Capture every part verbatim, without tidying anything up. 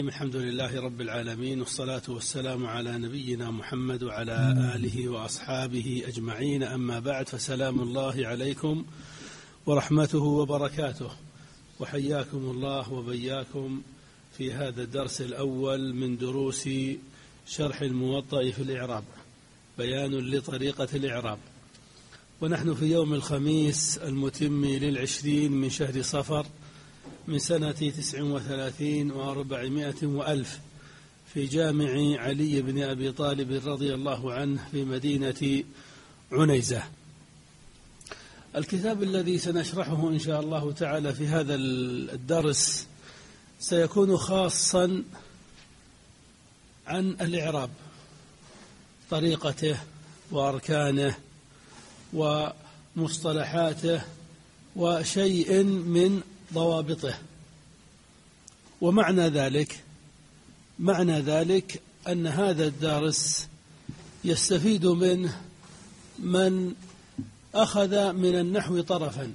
الحمد لله رب العالمين، والصلاة والسلام على نبينا محمد وعلى آله وأصحابه أجمعين، أما بعد، فسلام الله عليكم ورحمته وبركاته، وحياكم الله وبياكم في هذا الدرس الأول من دروس شرح الموطأ في الإعراب، بيان لطريقة الإعراب. ونحن في يوم الخميس المتم للعشرين من شهر صفر من سنة تسع وثلاثين وأربعمائة وألف في جامع علي بن أبي طالب رضي الله عنه في مدينة عنيزة. الكتاب الذي سنشرحه إن شاء الله تعالى في هذا الدرس سيكون خاصا عن الإعراب، طريقته وأركانه ومصطلحاته وشيء من ضوابطه. ومعنى ذلك معنى ذلك أن هذا الدرس يستفيد منه من أخذ من النحو طرفا،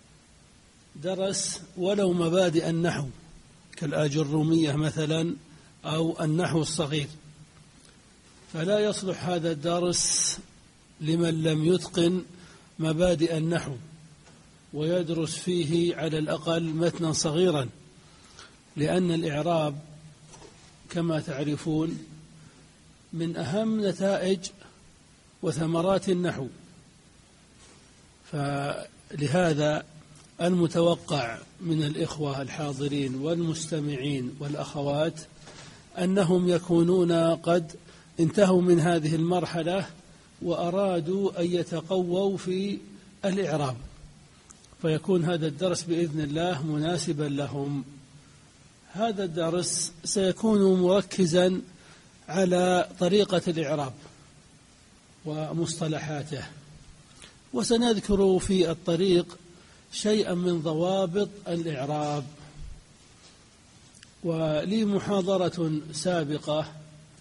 درس ولو مبادئ النحو كالآجرومية مثلا أو النحو الصغير، فلا يصلح هذا الدرس لمن لم يتقن مبادئ النحو ويدرس فيه على الأقل متنا صغيرا، لأن الإعراب كما تعرفون من أهم نتائج وثمرات النحو. فلهذا المتوقع من الإخوة الحاضرين والمستمعين والأخوات أنهم يكونون قد انتهوا من هذه المرحلة وأرادوا أن يتقووا في الإعراب، فيكون هذا الدرس بإذن الله مناسبا لهم. هذا الدرس سيكون مركزا على طريقة الإعراب ومصطلحاته، وسنذكر في الطريق شيئا من ضوابط الإعراب. ولي محاضرة سابقة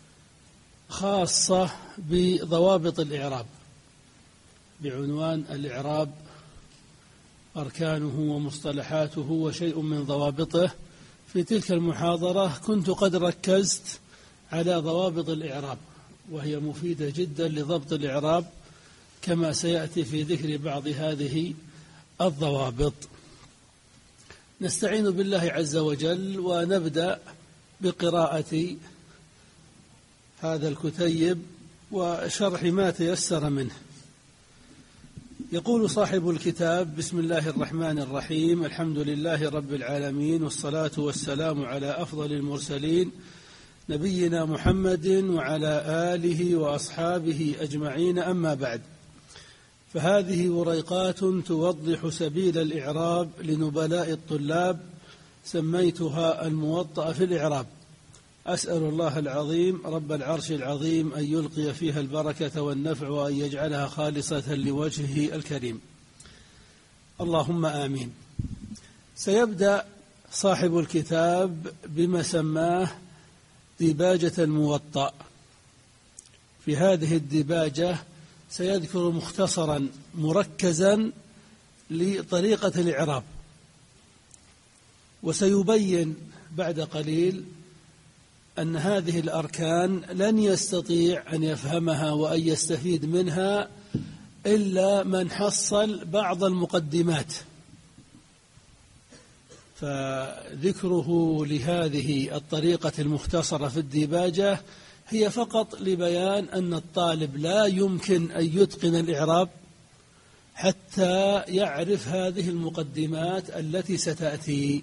خاصة بضوابط الإعراب بعنوان الإعراب أركانه ومصطلحاته وشيء من ضوابطه. في تلك المحاضرة كنت قد ركزت على ضوابط الإعراب، وهي مفيدة جدا لضبط الإعراب كما سيأتي في ذكر بعض هذه الضوابط. نستعين بالله عز وجل ونبدأ بقراءة هذا الكتيب وشرح ما تيسر منه. يقول صاحب الكتاب: بسم الله الرحمن الرحيم، الحمد لله رب العالمين، والصلاة والسلام على أفضل المرسلين نبينا محمد وعلى آله وأصحابه أجمعين، أما بعد، فهذه وريقات توضح سبيل الإعراب لنبلاء الطلاب، سميتها الموطأ في الإعراب. أسأل الله العظيم رب العرش العظيم أن يلقي فيها البركة والنفع وأن يجعلها خالصة لوجهه الكريم، اللهم آمين. سيبدأ صاحب الكتاب بما سماه ديباجة الموطأ. في هذه الديباجة سيذكر مختصرا مركزا لطريقة الإعراب، وسيبين بعد قليل أن هذه الأركان لن يستطيع أن يفهمها وأن يستفيد منها إلا من حصل بعض المقدمات. فذكره لهذه الطريقة المختصرة في الديباجة هي فقط لبيان أن الطالب لا يمكن أن يتقن الإعراب حتى يعرف هذه المقدمات التي ستأتي.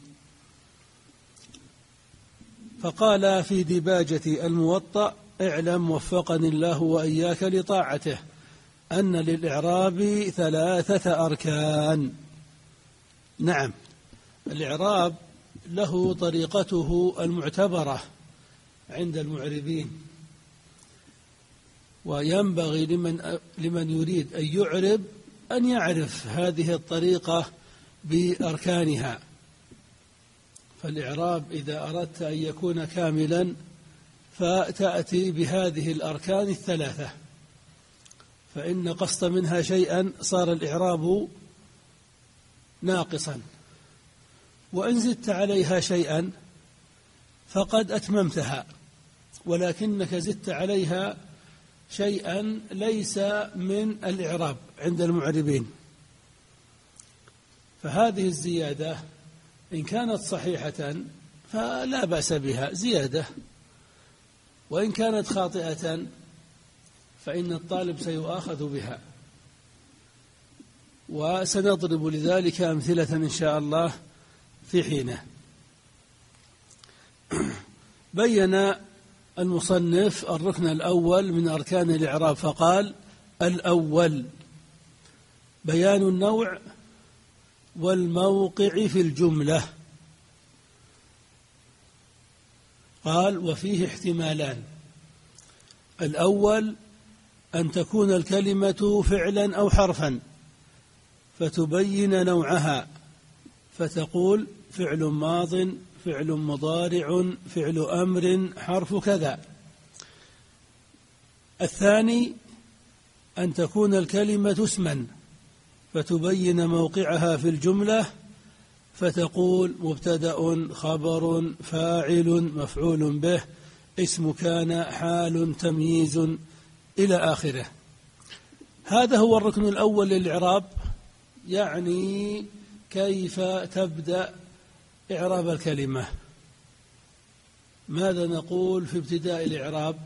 فقال في ديباجة الموطأ: اعلم وفقني الله وإياك لطاعته أن للإعراب ثلاثة أركان. نعم، الإعراب له طريقته المعتبرة عند المعربين، وينبغي لمن, لمن يريد أن يعرب أن يعرف هذه الطريقة بأركانها. فالإعراب إذا أردت أن يكون كاملا فتأتي بهذه الأركان الثلاثة، فإن نقصت منها شيئا صار الإعراب ناقصا، وإن زدت عليها شيئا فقد أتممتها، ولكنك زدت عليها شيئا ليس من الإعراب عند المعربين، فهذه الزيادة إن كانت صحيحة فلا بأس بها زيادة، وإن كانت خاطئة فإن الطالب سيؤاخذ بها. وسنضرب لذلك أمثلة إن شاء الله في حينه. بين المصنف الركن الأول من أركان الإعراب فقال: الأول بيان النوع والموقع في الجملة. قال: وفيه احتمالان. الأول أن تكون الكلمة فعلا أو حرفا فتبين نوعها، فتقول فعل ماض، فعل مضارع، فعل أمر، حرف كذا. الثاني أن تكون الكلمة اسما فتبين موقعها في الجملة، فتقول مبتدأ، خبر، فاعل، مفعول به، اسم كان، حال، تمييز، إلى آخره. هذا هو الركن الأول للإعراب، يعني كيف تبدأ إعراب الكلمة. ماذا نقول في ابتداء الإعراب؟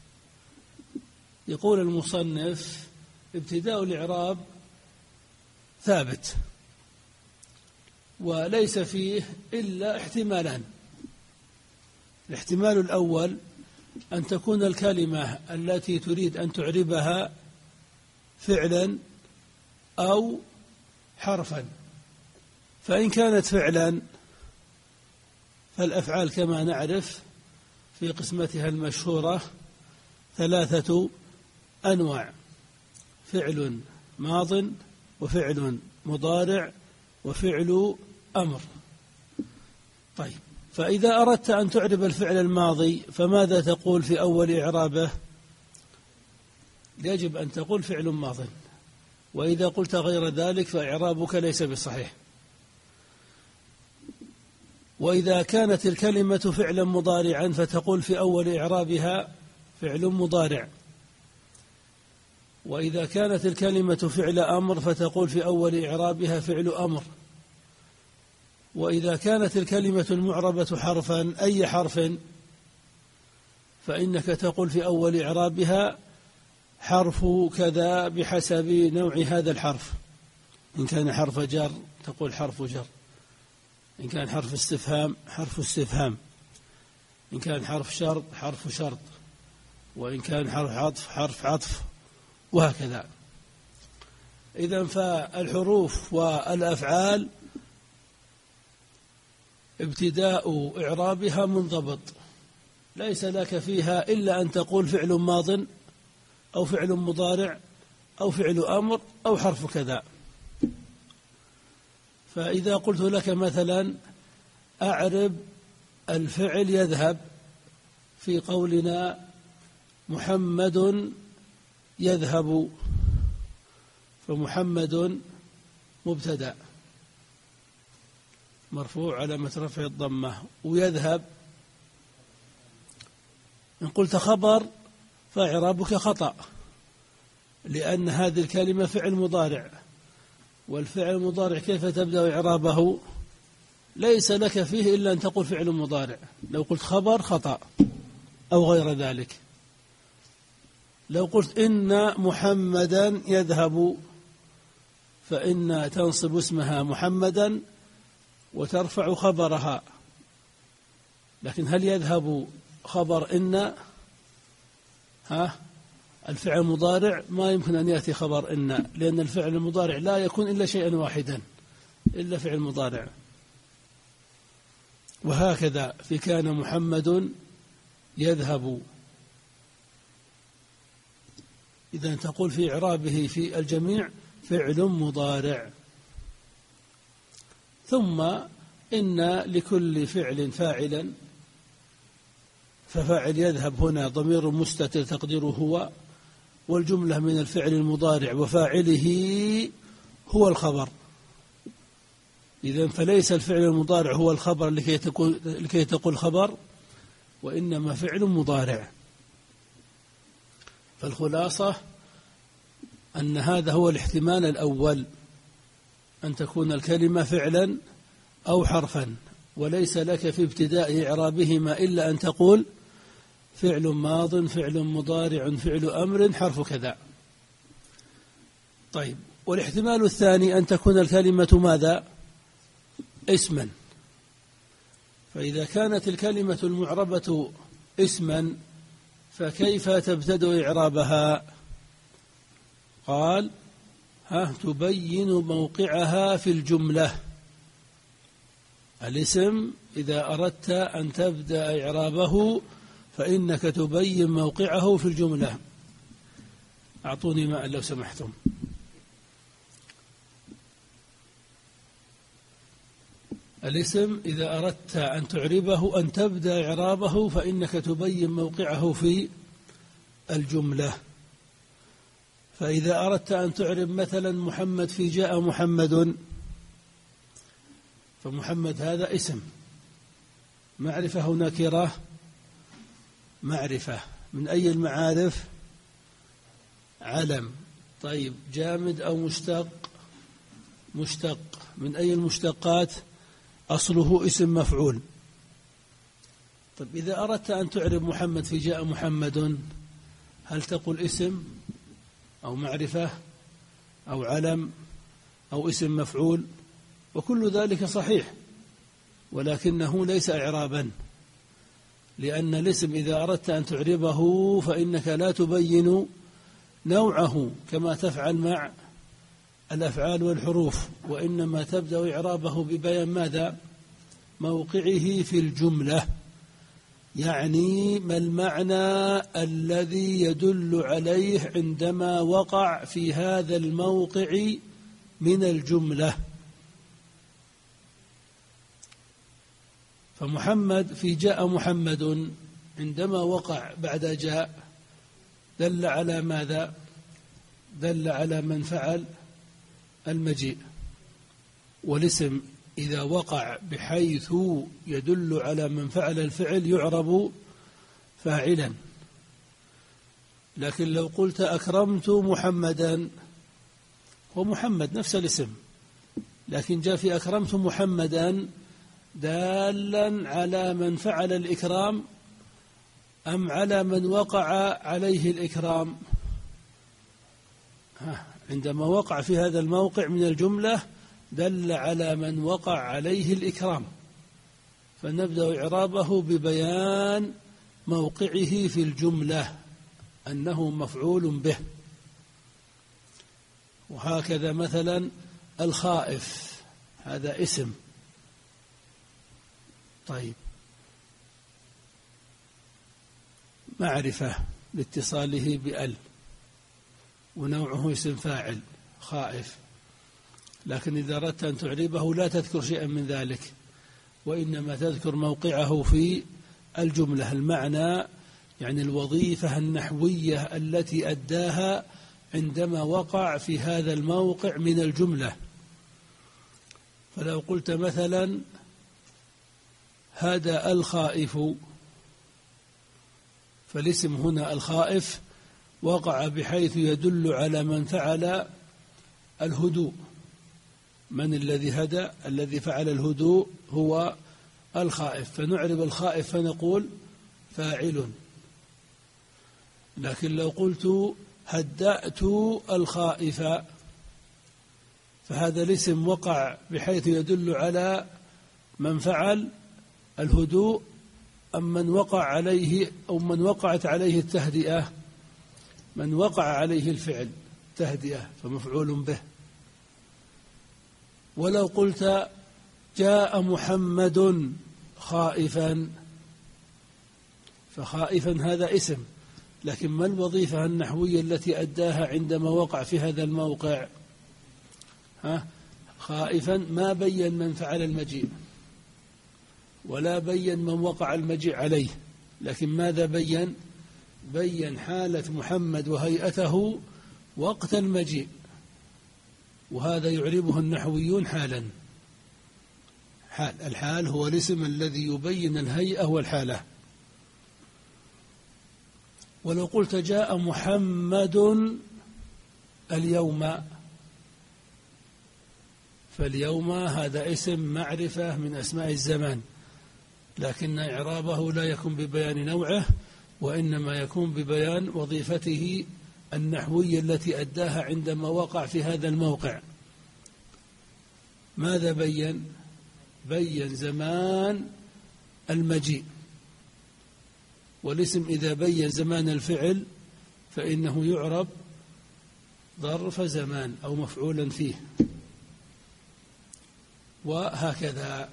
يقول المصنف: ابتداء الإعراب ثابت وليس فيه إلا احتمالان. الاحتمال الأول أن تكون الكلمة التي تريد أن تعربها فعلا أو حرفا، فإن كانت فعلا فالأفعال كما نعرف في قسمتها المشهورة ثلاثة أنواع: فعل ماض، وفعل مضارع، وفعل أمر. طيب، فإذا أردت أن تعرب الفعل الماضي فماذا تقول في أول إعرابه؟ يجب أن تقول فعل ماض، وإذا قلت غير ذلك فإعرابك ليس بصحيح. وإذا كانت الكلمة فعلا مضارعا فتقول في أول إعرابها فعل مضارع، وإذا كانت الكلمة فعل أمر فتقول في أول إعرابها فعل أمر، وإذا كانت الكلمة المعربة حرفا أي حرف فإنك تقول في أول إعرابها حرف كذا بحسب نوع هذا الحرف. إن كان حرف جر تقول حرف جر، إن كان حرف استفهام حرف استفهام، إن كان حرف شرط حرف شرط، وإن كان حرف عطف حرف عطف، وهكذا. إذن فالحروف والأفعال ابتداء إعرابها منضبط، ليس لك فيها إلا أن تقول فعل ماض أو فعل مضارع أو فعل أمر أو حرف كذا. فإذا قلت لك مثلا أعرب الفعل يذهب في قولنا محمد يذهب، فمحمد مبتدأ مرفوع علامة رفع الضمة، ويذهب إن قلت خبر فإعرابك خطأ، لأن هذه الكلمة فعل مضارع، والفعل المضارع كيف تبدأ إعرابه؟ ليس لك فيه إلا أن تقول فعل مضارع. لو قلت خبر خطأ أو غير ذلك. لو قلت إن محمدا يذهب فإن تنصب اسمها محمدا وترفع خبرها، لكن هل يذهب خبر إن؟ ها الفعل المضارع ما يمكن أن يأتي خبر إن، لأن الفعل المضارع لا يكون إلا شيئا واحدا إلا فعل مضارع. وهكذا في كان محمد يذهب، إذا تقول في إعرابه في الجميع فعل مضارع. ثم إن لكل فعل فاعلا، ففاعل يذهب هنا ضمير مستتر تقديره هو، والجملة من الفعل المضارع وفاعله هو الخبر. إذن فليس الفعل المضارع هو الخبر لكي تقول, لكي تقول خبر، وإنما فعل مضارع. فالخلاصة أن هذا هو الاحتمال الأول، أن تكون الكلمة فعلا أو حرفا، وليس لك في ابتداء إعرابهما إلا أن تقول فعل ماض، فعل مضارع، فعل أمر، حرف كذا. طيب، والاحتمال الثاني أن تكون الكلمة ماذا؟ اسما. فإذا كانت الكلمة المعربة اسما فكيف تبتدأ إعرابها؟ قال ها تبين موقعها في الجملة. الاسم إذا أردت أن تبدأ إعرابه فإنك تبين موقعه في الجملة. أعطوني ماء لو سمحتم. الاسم إذا أردت أن تعربه أن تبدأ إعرابه فإنك تبين موقعه في الجملة. فإذا أردت أن تعرب مثلا محمد في جاء محمد، فمحمد هذا اسم، معرفة أو نكرة؟ معرفة. من أي المعارف؟ علم. طيب، جامد أو مشتق؟ مشتق. من أي المشتقات؟ أصله اسم مفعول. طيب، إذا أردت أن تعرب محمد في جاء محمد، هل تقول اسم أو معرفة أو علم أو اسم مفعول؟ وكل ذلك صحيح، ولكنه ليس إعرابا، لأن الاسم إذا أردت أن تعربه فإنك لا تبين نوعه كما تفعل مع الأفعال والحروف، وإنما تبدأ إعرابه ببيان ماذا؟ موقعه في الجملة. يعني ما المعنى الذي يدل عليه عندما وقع في هذا الموقع من الجملة. فمحمد في جاء محمد عندما وقع بعد جاء دل على ماذا؟ دل على من فعل المجيء. والاسم إذا وقع بحيث يدل على من فعل الفعل يعرب فاعلا. لكن لو قلت أكرمت محمدا، ومحمد نفس الاسم، لكن جاء في أكرمت محمدا دالا على من فعل الإكرام أم على من وقع عليه الإكرام؟ عندما وقع في هذا الموقع من الجملة دل على من وقع عليه الإكرام، فنبدأ إعرابه ببيان موقعه في الجملة أنه مفعول به. وهكذا مثلا الخائف هذا اسم. طيب، معرفة لاتصاله بأل، ونوعه اسم فاعل خائف. لكن إذا أردت أن تعربه لا تذكر شيئا من ذلك، وإنما تذكر موقعه في الجملة، المعنى يعني الوظيفة النحوية التي أداها عندما وقع في هذا الموقع من الجملة. فلو قلت مثلا هذا الخائف، فالاسم هنا الخائف وقع بحيث يدل على من فعل الهدوء. من الذي هدى؟ الذي فعل الهدوء هو الخائف، فنعرب الخائف فنقول فاعل. لكن لو قلت هدأت الخائف، فهذا الاسم وقع بحيث يدل على من فعل الهدوء أم من وقع عليه أو من وقعت عليه التهدئة؟ من وقع عليه الفعل تهدئة فمفعول به. ولو قلت جاء محمد خائفا، فخائفا هذا اسم، لكن ما الوظيفة النحوية التي أداها عندما وقع في هذا الموقع؟ ها خائفا ما بين من فعل المجيء ولا بين من وقع المجيء عليه، لكن ماذا بين؟ بين حالة محمد وهيئته وقت المجيء، وهذا يعربه النحويون حالا. حال الحال هو الاسم الذي يبين الهيئة والحالة. ولو قلت جاء محمد اليوم، فاليوم هذا اسم معرفة من أسماء الزمان، لكن إعرابه لا يكون ببيان نوعه، وإنما يكون ببيان وظيفته النحوية التي أداها عندما وقع في هذا الموقع. ماذا بين؟ بين زمان المجيء، والاسم إذا بين زمان الفعل فإنه يعرب ظرف زمان أو مفعولا فيه، وهكذا.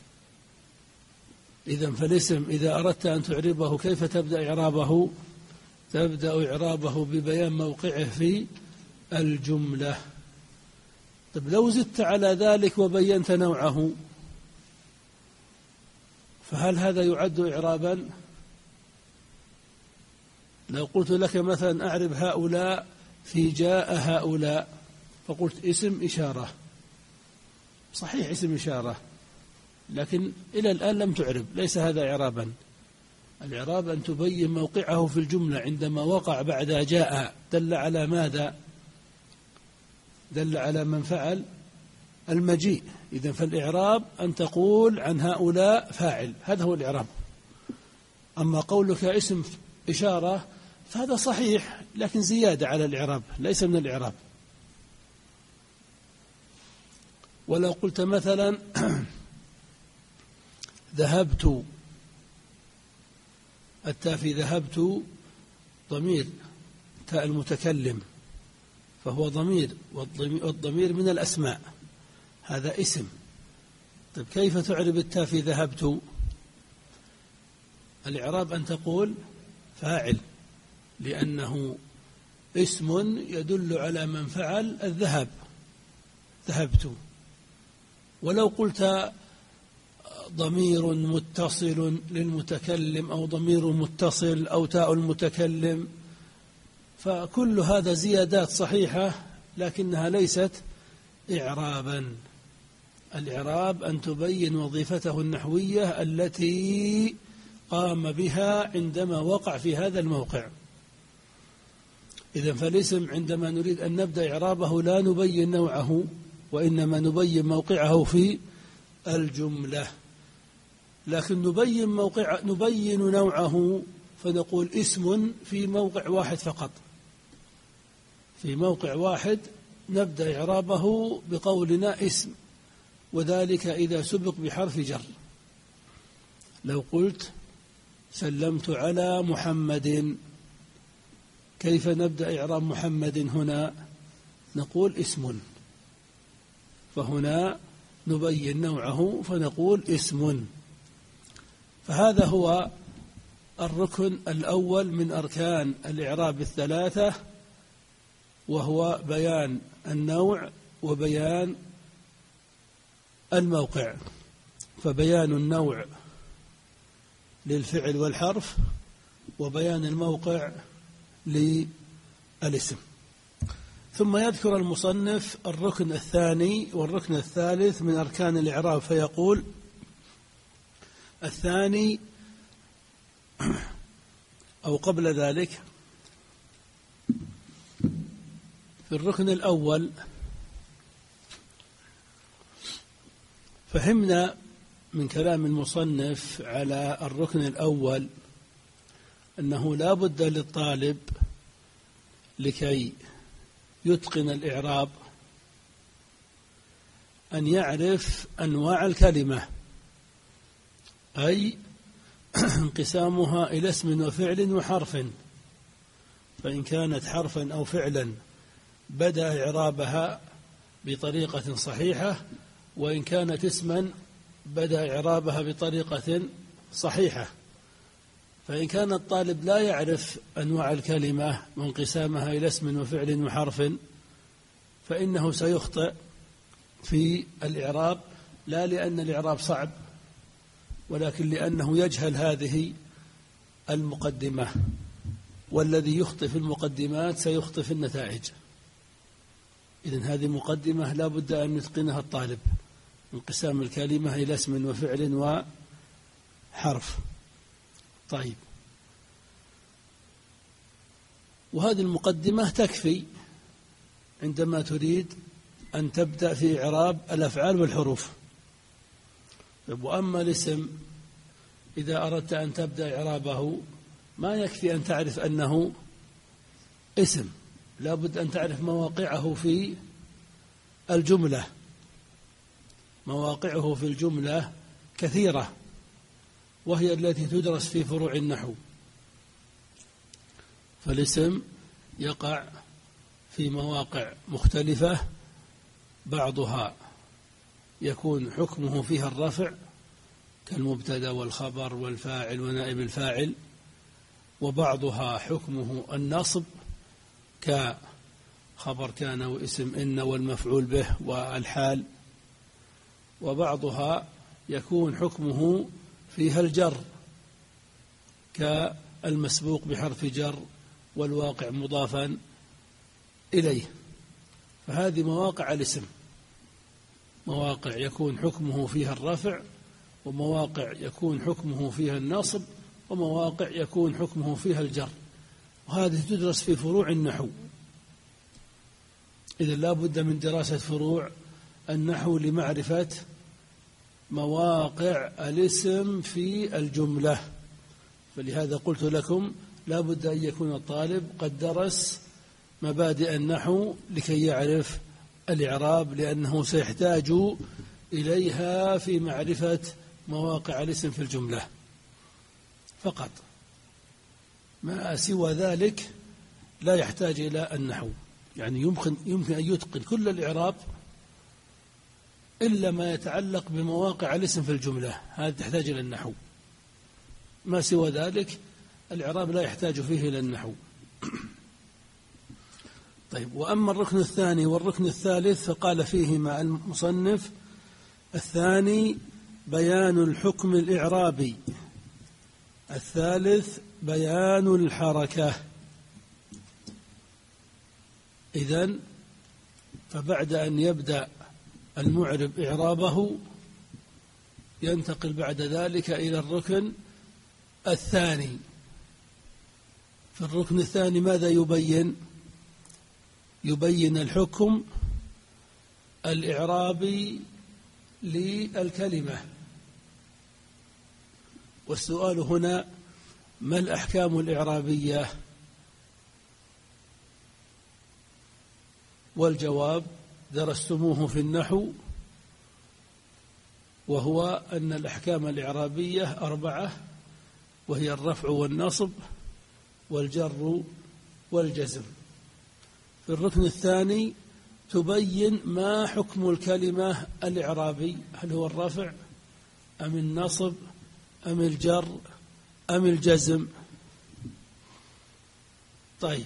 إذن فالاسم إذا أردت أن تعربه كيف تبدأ إعرابه؟ تبدأ إعرابه ببيان موقعه في الجملة. طيب لو زدت على ذلك وبينت نوعه فهل هذا يعد إعرابا؟ لو قلت لك مثلا أعرب هؤلاء في جاء هؤلاء، فقلت اسم إشارة، صحيح اسم إشارة، لكن إلى الآن لم تعرب، ليس هذا إعرابا. الإعراب أن تبين موقعه في الجملة عندما وقع بعد جاء، دل على ماذا؟ دل على من فعل المجيء. إذن فالإعراب أن تقول عن هؤلاء فاعل، هذا هو الإعراب. أما قولك اسم إشارة فهذا صحيح، لكن زيادة على الإعراب، ليس من الإعراب. ولو قلت مثلا ذهبت، التاء في ذهبت ضمير، تاء المتكلم، فهو ضمير، والضمير من الأسماء، هذا اسم. طيب كيف تعرب التاء في ذهبت؟ الإعراب أن تقول فاعل، لأنه اسم يدل على من فعل الذهاب، ذهبت. ولو قلت ضمير متصل للمتكلم أو ضمير متصل أو تاء المتكلم، فكل هذا زيادات صحيحة لكنها ليست إعرابا. الإعراب أن تبين وظيفته النحوية التي قام بها عندما وقع في هذا الموقع. إذن فالاسم عندما نريد أن نبدأ إعرابه لا نبين نوعه، وإنما نبين موقعه في الجملة. لكن نبين موقع نبين نوعه فنقول اسم في موقع واحد فقط، في موقع واحد نبدأ إعرابه بقولنا اسم، وذلك إذا سبق بحرف جر. لو قلت سلمت على محمد، كيف نبدأ إعراب محمد هنا؟ نقول اسم، فهنا نبين نوعه فنقول اسم. فهذا هو الركن الأول من أركان الإعراب الثلاثة، وهو بيان النوع وبيان الموقع. فبيان النوع للفعل والحرف، وبيان الموقع للاسم. ثم يذكر المصنف الركن الثاني والركن الثالث من أركان الإعراب، فيقول: الثاني أو قبل ذلك، في الركن الأول فهمنا من كلام المصنف على الركن الأول أنه لا بد للطالب لكي يتقن الإعراب أن يعرف أنواع الكلمة، أي انقسامها إلى اسم وفعل وحرف. فإن كانت حرفا أو فعلا بدأ إعرابها بطريقة صحيحة، وإن كانت اسما بدأ إعرابها بطريقة صحيحة. فإن كان الطالب لا يعرف أنواع الكلمة وانقسامها إلى اسم وفعل وحرف فإنه سيخطئ في الإعراب، لا لأن الإعراب صعب، ولكن لأنه يجهل هذه المقدمة، والذي يخطئ في المقدمات سيخطئ في النتائج. إذن هذه مقدمة لا بد أن يتقنها الطالب، انقسام الكلمة إلى اسم وفعل وحرف. طيب، وهذه المقدمة تكفي عندما تريد أن تبدأ في إعراب الأفعال والحروف. وأما الاسم إذا أردت أن تبدأ إعرابه ما يكفي أن تعرف أنه اسم، لا بد أن تعرف مواقعه في الجملة. مواقعه في الجملة كثيرة، وهي التي تدرس في فروع النحو. فالاسم يقع في مواقع مختلفة، بعضها يكون حكمه فيها الرفع كالمبتدأ والخبر والفاعل ونائب الفاعل، وبعضها حكمه النصب كخبر كان واسم إن والمفعول به والحال، وبعضها يكون حكمه فيها الجر كالمسبوق بحرف جر والواقع مضافا إليه. فهذه مواقع الاسم، مواقع يكون حكمه فيها الرفع، ومواقع يكون حكمه فيها النصب، ومواقع يكون حكمه فيها الجر، وهذه تدرس في فروع النحو. إذن لا بد من دراسة فروع النحو لمعرفة مواقع الاسم في الجملة. فلهذا قلت لكم لا بد أن يكون الطالب قد درس مبادئ النحو لكي يعرف الإعراب، لأنه سيحتاج إليها في معرفة مواقع الاسم في الجملة فقط. ما سوى ذلك لا يحتاج إلى النحو، يعني يمكن يمكن أن يتقن كل الإعراب إلا ما يتعلق بمواقع الاسم في الجملة، هذا تحتاج إلى النحو. ما سوى ذلك الإعراب لا يحتاج فيه إلى النحو. طيب، وأما الركن الثاني والركن الثالث فقال فيهما المصنف: الثاني بيان الحكم الإعرابي، الثالث بيان الحركة. إذن فبعد أن يبدأ المعرب إعرابه ينتقل بعد ذلك إلى الركن الثاني. في الركن الثاني ماذا يبين؟ يبين الحكم الإعرابي للكلمة. والسؤال هنا: ما الأحكام الإعرابية؟ والجواب درستموه في النحو، وهو أن الأحكام الإعرابية أربعة، وهي الرفع والنصب والجر والجزم. في الركن الثاني تبين ما حكم الكلمة الإعرابي، هل هو الرفع أم النصب أم الجر أم الجزم؟ طيب،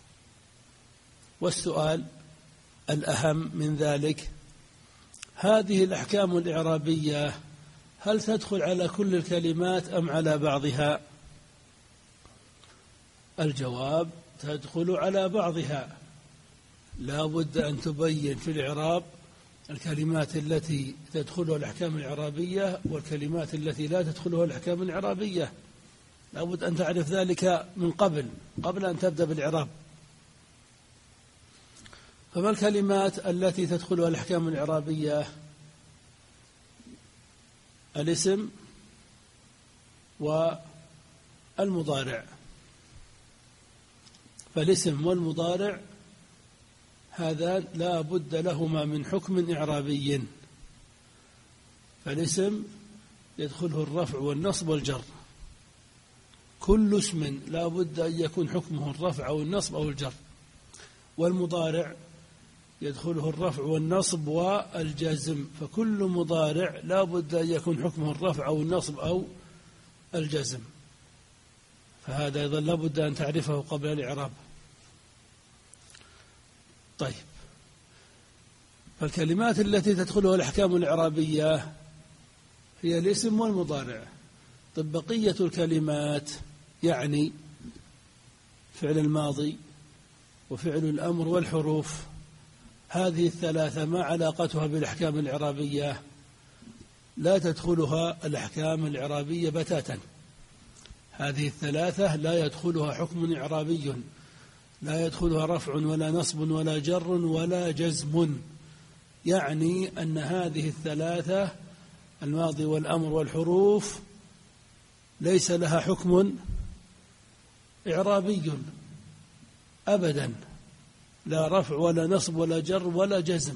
والسؤال الأهم من ذلك: هذه الأحكام الإعرابية هل تدخل على كل الكلمات أم على بعضها؟ الجواب: تدخل على بعضها. لا بد أن تبين في الإعراب الكلمات التي تدخلها الأحكام الإعرابية والكلمات التي لا تدخلها الأحكام الإعرابية. لا بد أن تعرف ذلك من قبل قبل أن تبدأ بالإعراب. فما الكلمات التي تدخلها الأحكام الإعرابية؟ الاسم والمضارع. فالاسم والمضارع هذا لا بد لهما من حكم إعرابي. فالاسم يدخله الرفع والنصب والجر، كل اسم لا بد أن يكون حكمه الرفع أو النصب أو الجر. والمضارع يدخله الرفع والنصب والجزم، فكل مضارع لا بد أن يكون حكمه الرفع أو النصب أو الجزم. فهذا أيضا لا بد أن تعرفه قبل الإعراب. طيب، فالكلمات التي تدخلها الأحكام الإعرابية هي الاسم والمضارع. طيب، بقية الكلمات يعني فعل الماضي وفعل الأمر والحروف، هذه الثلاثة ما علاقتها بالأحكام الإعرابية؟ لا تدخلها الأحكام الإعرابية بتاتا. هذه الثلاثة لا يدخلها حكم إعرابي، لا يدخلها رفع ولا نصب ولا جر ولا جزم، يعني أن هذه الثلاثة الماضي والأمر والحروف ليس لها حكم إعرابي أبدا، لا رفع ولا نصب ولا جر ولا جزم.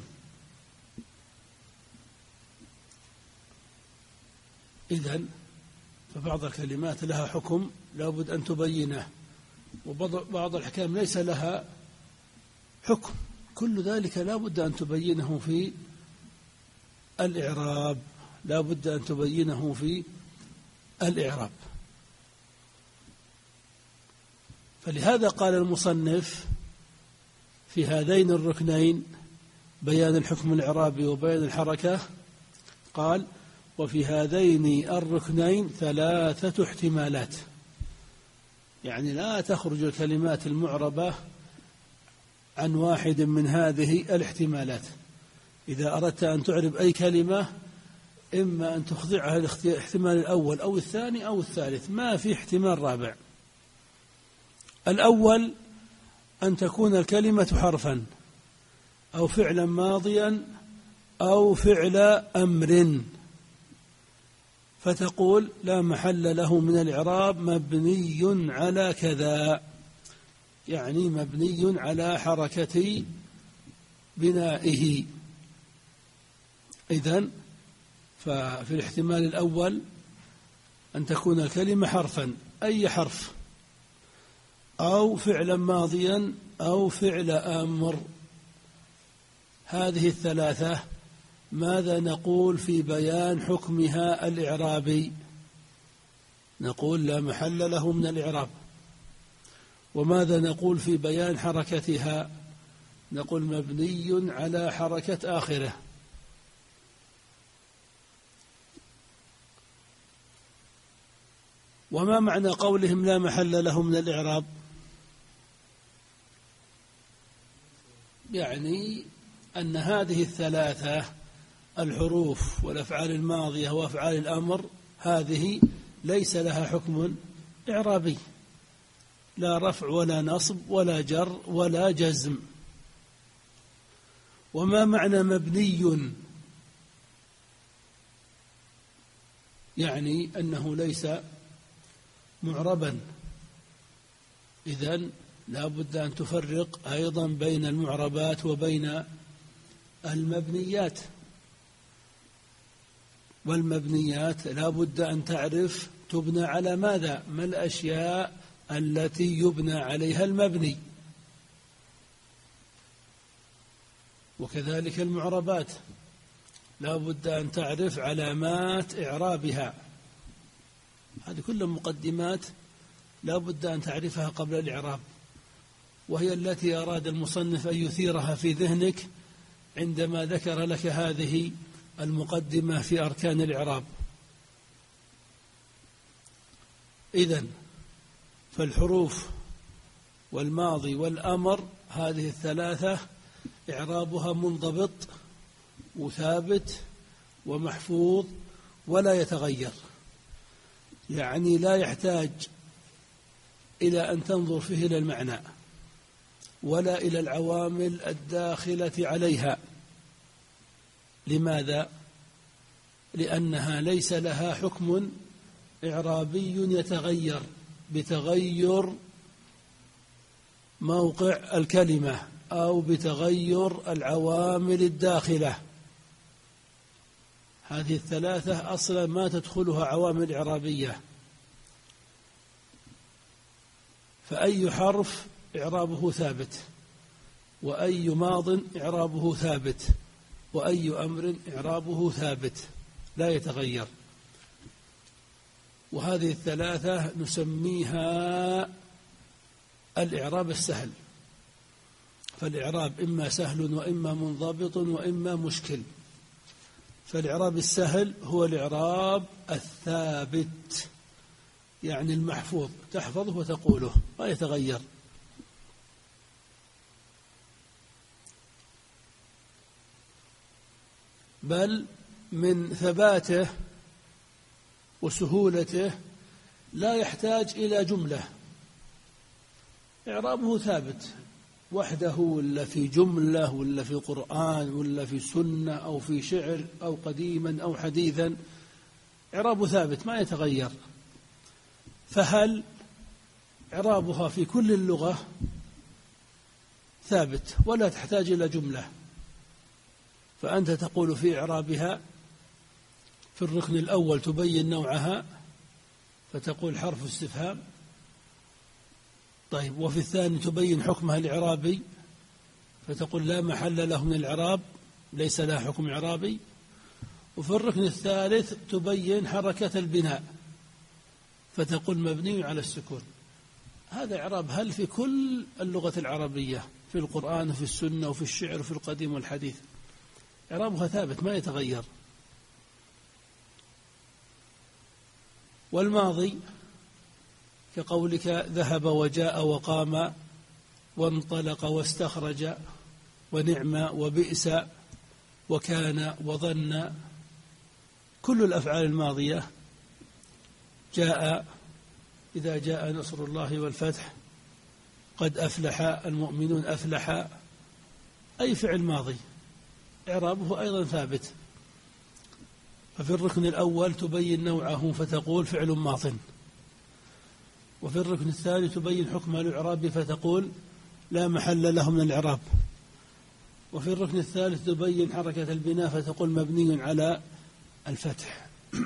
إذن فبعض الكلمات لها حكم لابد أن تبينه، وبعض الأحكام ليس لها حكم، كل ذلك لابد أن تبينه في الإعراب، لابد أن تبينه في الإعراب. فلهذا قال المصنف في هذين الركنين بيان الحكم الإعرابي وبيان الحركة، قال وفي هذين الركنين ثلاثة احتمالات، يعني لا تخرج الكلمات المعربة عن واحد من هذه الاحتمالات. إذا أردت أن تعرب أي كلمة إما أن تخضعها الاحتمال الأول أو الثاني أو الثالث، ما في احتمال رابع. الأول أن تكون الكلمة حرفا أو فعلا ماضيا أو فعل أمر، فتقول لا محل له من الإعراب مبني على كذا، يعني مبني على حركة بنائه. إذن ففي الاحتمال الأول أن تكون الكلمة حرفا، أي حرف، أو فعلا ماضيا أو فعل أمر. هذه الثلاثة ماذا نقول في بيان حكمها الإعرابي؟ نقول لا محل له من الإعراب. وماذا نقول في بيان حركتها؟ نقول مبني على حركة آخره. وما معنى قولهم لا محل له من الإعراب؟ يعني أن هذه الثلاثة الحروف والأفعال الماضية وأفعال الأمر هذه ليس لها حكم إعرابي، لا رفع ولا نصب ولا جر ولا جزم. وما معنى مبني؟ يعني أنه ليس معربا. إذن لا بد أن تفرق أيضا بين المعربات وبين المبنيات. والمبنيات لا بد أن تعرف تبنى على ماذا، ما الأشياء التي يبنى عليها المبني. وكذلك المعربات لا بد أن تعرف علامات إعرابها. هذه كلها مقدمات لا بد أن تعرفها قبل الإعراب، وهي التي أراد المصنف أن يثيرها في ذهنك عندما ذكر لك هذه المقدمة في أركان الإعراب. إذن فالحروف والماضي والأمر هذه الثلاثة إعرابها منضبط وثابت ومحفوظ ولا يتغير، يعني لا يحتاج إلى أن تنظر فيه إلى المعنى ولا إلى العوامل الداخلة عليها. لماذا؟ لأنها ليس لها حكم إعرابي يتغير بتغير موقع الكلمة أو بتغير العوامل الداخلة. هذه الثلاثة أصلا ما تدخلها عوامل إعرابية. فأي حرف إعرابه ثابت، وأي ماض إعرابه ثابت، وأي أمر إعرابه ثابت لا يتغير. وهذه الثلاثة نسميها الإعراب السهل. فالإعراب إما سهل وإما منضبط وإما مشكل. فالإعراب السهل هو الإعراب الثابت، يعني المحفوظ، تحفظه وتقوله ما يتغير. بل من ثباته وسهولته لا يحتاج إلى جملة، إعرابه ثابت وحده، ولا في جملة، ولا في قرآن، ولا في سنة، أو في شعر، أو قديما أو حديثا، إعرابه ثابت ما يتغير. فهل إعرابها في كل اللغة ثابت ولا تحتاج إلى جملة، فأنت تقول في إعرابها في الركن الأول تبين نوعها فتقول حرف استفهام. طيب، وفي الثاني تبين حكمها الإعرابي فتقول لا محل له من الإعراب، ليس لها حكم إعرابي. وفي الركن الثالث تبين حركة البناء فتقول مبني على السكون. هذا إعراب هل في كل اللغة العربية، في القرآن وفي السنة وفي الشعر وفي القديم والحديث، إعرابها ثابت ما يتغير. والماضي كقولك ذهب وجاء وقام وانطلق واستخرج ونعم وبئس وكان وظن، كل الأفعال الماضية جاء، إذا جاء نصر الله والفتح، قد أفلح المؤمنون، أفلح، أي فعل ماضي إعرابه أيضا ثابت. ففي الركن الأول تبين نوعه فتقول فعل ماض، وفي الركن الثاني تبين حكم الإعراب فتقول لا محل له من الإعراب، وفي الركن الثالث تبين حركة البناء فتقول مبني على الفتح.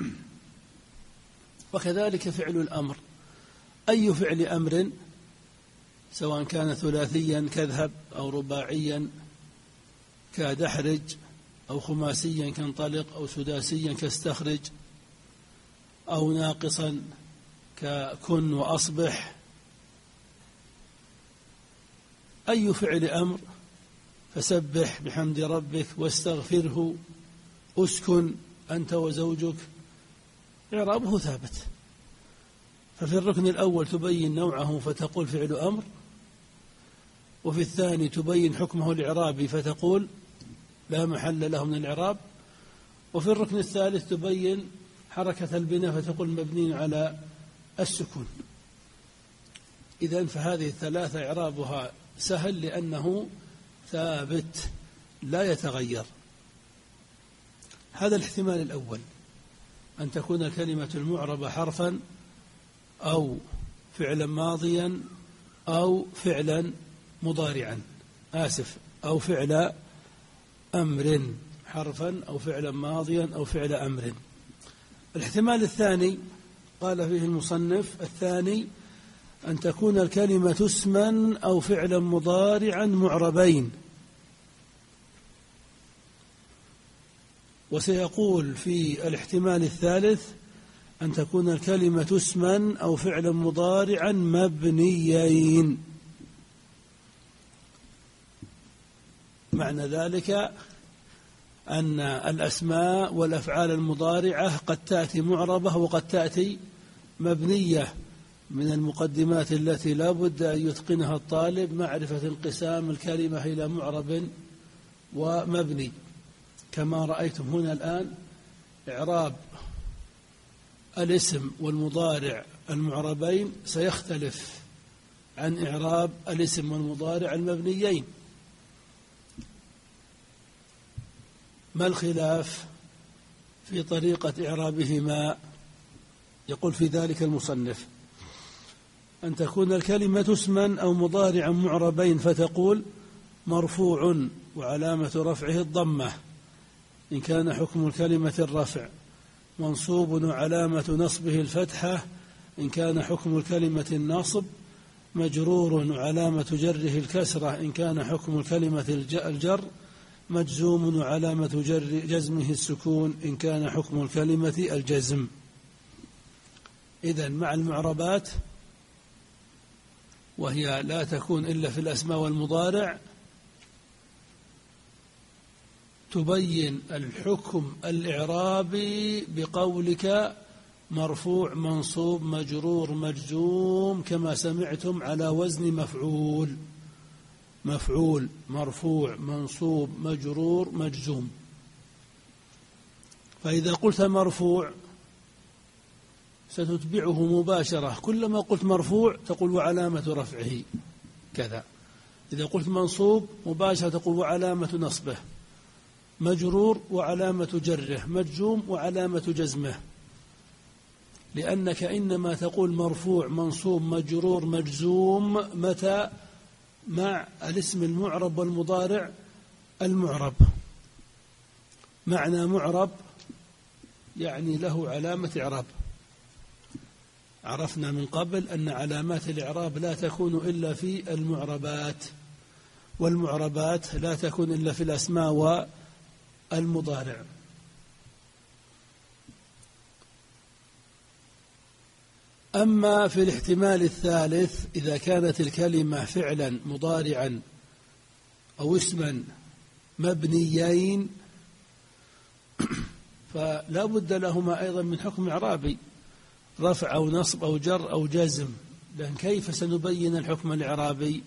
وكذلك فعل الأمر، أي فعل أمر سواء كان ثلاثيا كاذهب، أو رباعيا كدحرج، أو خماسيا كانطلق، أو سداسيا كاستخرج، أو ناقصا ككن وأصبح، أي فعل أمر فسبح بحمد ربك واستغفره، أسكن أنت وزوجك، إعرابه ثابت. ففي الركن الأول تبين نوعه فتقول فعل أمر، وفي الثاني تبين حكمه الإعرابي فتقول لا محل له من الإعراب، وفي الركن الثالث تبين حركة البناء فتقول مبني على السكون. إذن فهذه الثلاثة إعرابها سهل لأنه ثابت لا يتغير. هذا الاحتمال الأول، أن تكون الكلمة المعربة حرفا أو فعلا ماضيا أو فعلا مضارعا، آسف، أو فعل أمر، حرفا أو فعلا ماضيا أو فعل أمر. الاحتمال الثاني قال فيه المصنف الثاني أن تكون الكلمة اسما أو فعلا مضارعا معربين. وسيقول في الاحتمال الثالث أن تكون الكلمة اسما أو فعلا مضارعا مبنيين. معنى ذلك أن الأسماء والأفعال المضارعة قد تأتي معربة وقد تأتي مبنية. من المقدمات التي لا بد أن يتقنها الطالب معرفة انقسام الكلمة إلى معرب ومبني، كما رأيتم هنا الآن إعراب الاسم والمضارع المعربين سيختلف عن إعراب الاسم والمضارع المبنيين. ما الخلاف في طريقة إعرابهما؟ يقول في ذلك المصنف أن تكون الكلمة اسما أو مضارعا معربين فتقول مرفوع وعلامة رفعه الضمة إن كان حكم الكلمة الرفع، منصوب وعلامة نصبه الفتحة إن كان حكم الكلمة النصب، مجرور وعلامة جره الكسرة إن كان حكم الكلمة الجر، مجزوم وعلامة جر جزمه السكون إن كان حكم الكلمة الجزم. إذن مع المعربات وهي لا تكون إلا في الأسماء والمضارع تبين الحكم الإعرابي بقولك مرفوع منصوب مجرور مجزوم كما سمعتم على وزن مفعول، مفعول مرفوع منصوب مجرور مجزوم. فإذا قلت مرفوع ستتبعه مباشرة، كلما قلت مرفوع تقول وعلامة رفعه، كذا. إذا قلت منصوب مباشرة تقول وعلامة نصبه، مجرور وعلامة جره، مجزوم وعلامة جزمه، لأنك إنما تقول مرفوع منصوب مجرور مجزوم متى؟ مع الاسم المعرب والمضارع المعرب. معنى معرب يعني له علامة إعراب. عرفنا من قبل أن علامات الإعراب لا تكون إلا في المعربات، والمعربات لا تكون إلا في الأسماء والمضارع. أما في الاحتمال الثالث إذا كانت الكلمة فعلا مضارعا أو اسما مبنيين فلا بد لهما أيضا من حكم إعرابي، رفع أو نصب أو جر أو جزم. لأن كيف سنبين الحكم الإعرابي؟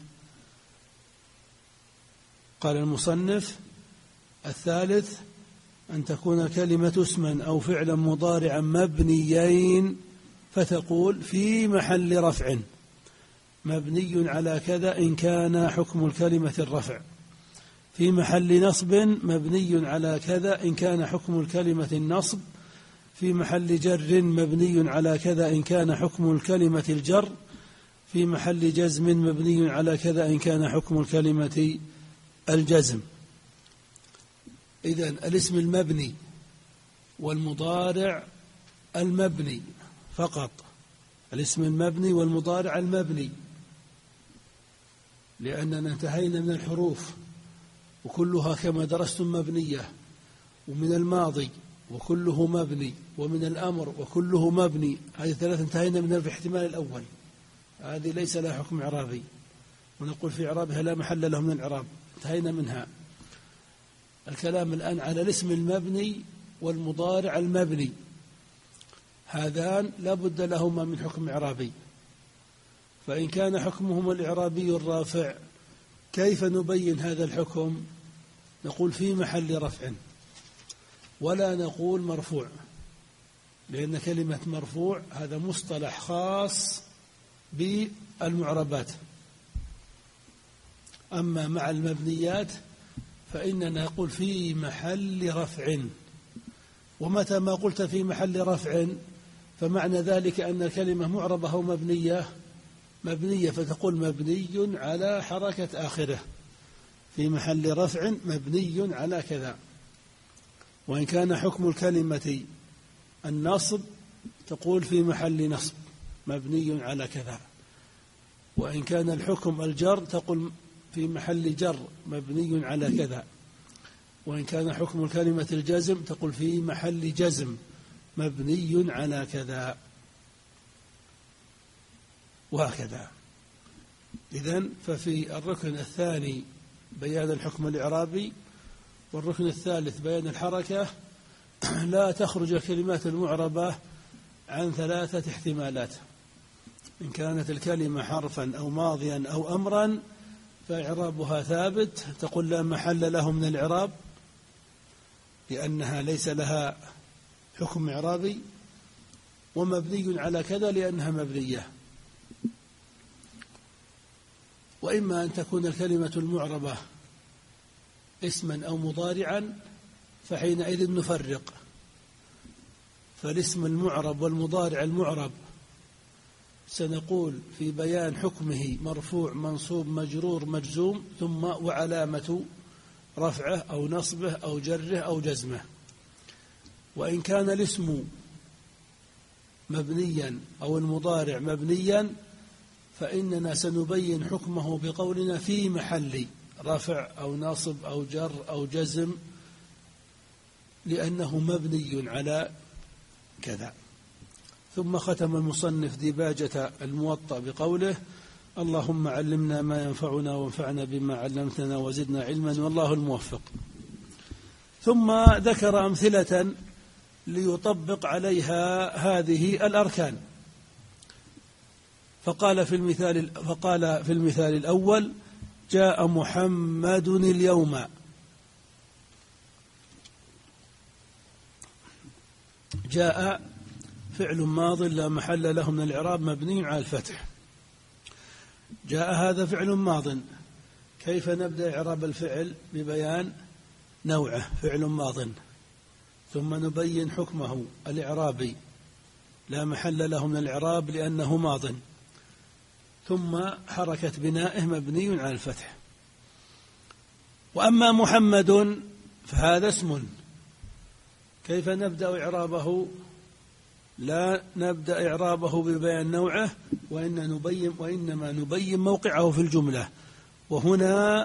قال المصنف الثالث أن تكون كلمة اسما أو فعلا مضارعا مبنيين، فتقول في محل رفع مبني على كذا إن كان حكم الكلمة الرفع، في محل نصب مبني على كذا إن كان حكم الكلمة النصب، في محل جر مبني على كذا إن كان حكم الكلمة الجر، في محل جزم مبني على كذا إن كان حكم الكلمة الجزم. إذن الاسم المبني والمضارع المبني فقط، الاسم المبني والمضارع المبني، لأننا انتهينا من الحروف وكلها كما درستم مبنية، ومن الماضي وكله مبني، ومن الأمر وكله مبني. هذه الثلاثة انتهينا من الاحتمال الأول، هذه ليس لها حكم إعرابي، ونقول في إعرابها لا محل له من الإعراب، انتهينا منها. الكلام الآن على الاسم المبني والمضارع المبني، هذان لا بد لهما من حكم إعرابي. فإن كان حكمهما الإعرابي الرافع كيف نبين هذا الحكم؟ نقول في محل رفع، ولا نقول مرفوع، لأن كلمة مرفوع هذا مصطلح خاص بالمعربات. أما مع المبنيات فإننا نقول في محل رفع، ومتى ما قلت في محل رفع فمعنى ذلك أن الكلمة معربة أو مبنية مبنية، فتقول مبني على حركة آخره، في محل رفع مبني على كذا. وإن كان حكم الكلمة النصب تقول في محل نصب مبني على كذا. وإن كان الحكم الجر تقول في محل جر مبني على كذا. وإن كان حكم الكلمة الجزم تقول في محل جزم مبني على كذا، وهكذا. إذن ففي الركن الثاني بيان الحكم الإعرابي، والركن الثالث بيان الحركة، لا تخرج الكلمات المعربة عن ثلاثة احتمالات. إن كانت الكلمة حرفا أو ماضيا أو أمرا فإعرابها ثابت، تقول لا محل له من الإعراب لأنها ليس لها حكم إعرابي، ومبني على كذا لأنها مبنية. وإما أن تكون الكلمة المعربة اسما أو مضارعا فحينئذ نفرق، فالاسم المعرب والمضارع المعرب سنقول في بيان حكمه مرفوع منصوب مجرور مجزوم، ثم وعلامة رفعه أو نصبه أو جره أو جزمه. وإن كان الاسم مبنيا أو المضارع مبنيا فإننا سنبين حكمه بقولنا في محل رفع أو نصب أو جر أو جزم، لأنه مبني على كذا. ثم ختم المصنف ديباجة الموطأ بقوله: اللهم علمنا ما ينفعنا وانفعنا بما علمتنا وزدنا علما والله الموفق. ثم ذكر أمثلة ليطبق عليها هذه الأركان، فقال في المثال فقال في المثال الأول: جاء محمد اليوم. جاء فعل ماض لا محل له من الإعراب مبني على الفتح. جاء هذا فعل ماض، كيف نبدأ إعراب الفعل؟ ببيان نوعه، فعل ماض، ثم نبين حكمه الإعرابي لا محل له من الإعراب لأنه ماض، ثم حركة بنائه مبني على الفتح. وأما محمد فهذا اسم، كيف نبدأ إعرابه؟ لا نبدأ إعرابه ببيان نوعه، وإن نبين وإنما نبين موقعه في الجملة. وهنا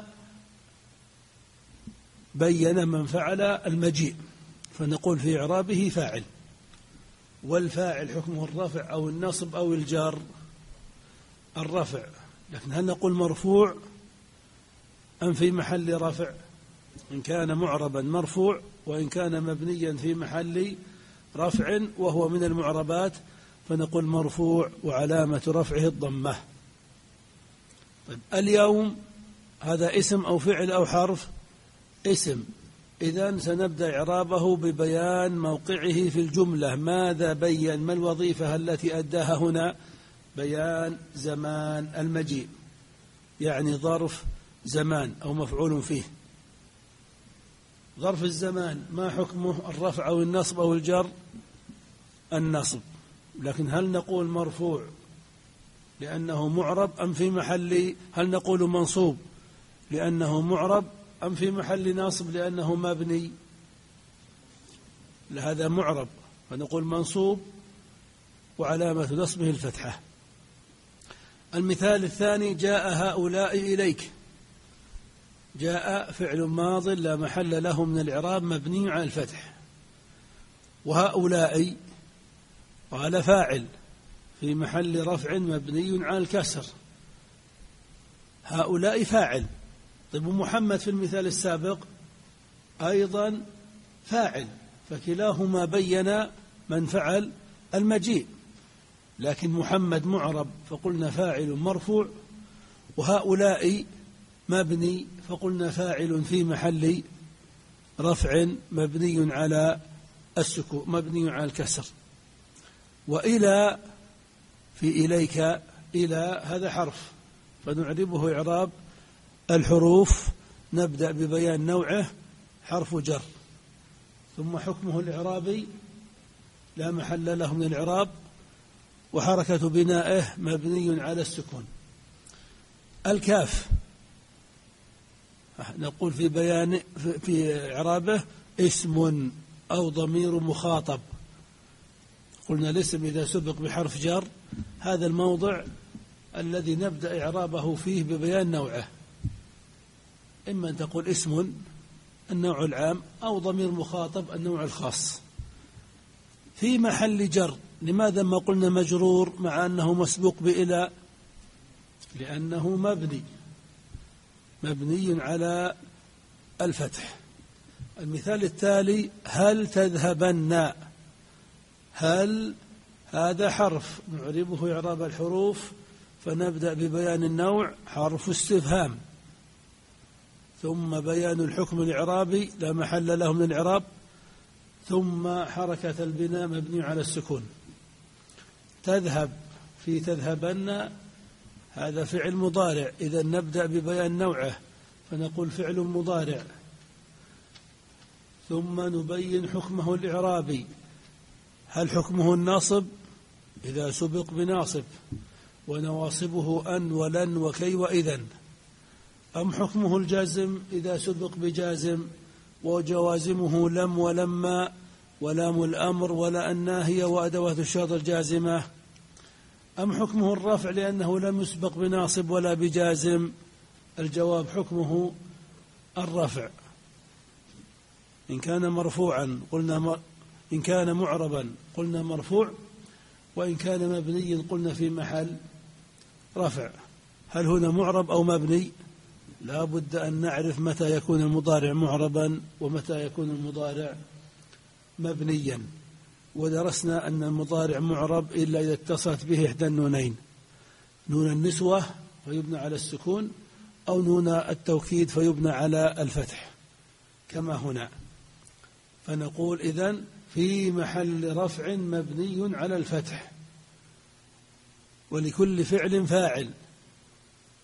بين من فعل المجيء، فنقول في إعرابه فاعل، والفاعل حكمه الرفع أو النصب أو الجر. الرفع، لكن هل نقول مرفوع أم في محل رفع؟ إن كان معربا مرفوع، وإن كان مبنيا في محل رفع وهو من المعربات فنقول مرفوع وعلامة رفعه الضمة. طيب اليوم هذا اسم أو فعل أو حرف؟ اسم، إذن سنبدأ إعرابه ببيان موقعه في الجملة. ماذا بين؟ ما الوظيفة التي أداها هنا؟ بيان زمان المجيء، يعني ظرف زمان أو مفعول فيه. ظرف الزمان ما حكمه؟ الرفع أو النصب أو الجر؟ النصب. لكن هل نقول مرفوع لأنه معرب أم في محل؟ هل نقول منصوب لأنه معرب أم في محل نصب لأنه مبني؟ لهذا معرب فنقول منصوب وعلامة نصبه الفتحة. المثال الثاني: جاء هؤلاء إليك. جاء فعل ماض لا محل له من الإعراب مبني على الفتح، وهؤلاء قال فاعل في محل رفع مبني على الكسر. هؤلاء فاعل. طيب محمد في المثال السابق أيضا فاعل، فكلاهما بين من فعل المجيء، لكن محمد معرب فقلنا فاعل مرفوع، وهؤلاء مبني فقلنا فاعل في محل رفع مبني على السكون مبني على الكسر. وإلى في إليك، إلى هذا حرف فنعربه إعراب الحروف. نبدأ ببيان نوعه، حرف جر، ثم حكمه الإعرابي لا محل له من الإعراب، وحركة بنائه مبني على السكون. الكاف نقول في بيان في إعرابه اسم أو ضمير مخاطب. قلنا الاسم إذا سبق بحرف جر هذا الموضع الذي نبدأ إعرابه فيه ببيان نوعه، إما أن تقول اسم النوع العام أو ضمير مخاطب النوع الخاص. في محل جر. لماذا ما قلنا مجرور مع أنه مسبوق بإلى؟ لأنه مبني مبني على الفتح. المثال التالي: هل تذهبن. هل هذا حرف نعربه إعراب الحروف، فنبدأ ببيان النوع، حرف استفهام، ثم بيان الحكم الإعرابي لا محل له من الإعراب، ثم حركة البناء مبني على السكون. تذهب في تذهبن هذا فعل مضارع، إذا نبدأ ببيان نوعه فنقول فعل مضارع، ثم نبين حكمه الإعرابي. هل حكمه النصب إذا سبق بناصب، ونواصبه أن ولن وكي وإذن، أم حكمه الجازم إذا سبق بجازم، وجوازمه لم ولما ولام الأمر ولا الناهية وأدوات الشرط الجازمة، أم حكمه الرفع لأنه لم يسبق بناصب ولا بجازم؟ الجواب حكمه الرفع. إن كان مرفوعا قلنا م... إن كان معربا قلنا مرفوع، وإن كان مبنيا قلنا في محل رفع. هل هنا معرب أو مبني؟ لا بد أن نعرف متى يكون المضارع معربا ومتى يكون المضارع مبنيا. ودرسنا أن المضارع معرب إلا إذا اتصلت به إحدى النونين، نون النسوة فيبنى على السكون، أو نون التوكيد فيبنى على الفتح كما هنا. فنقول إذن في محل رفع مبني على الفتح، ولكل فعل فاعل،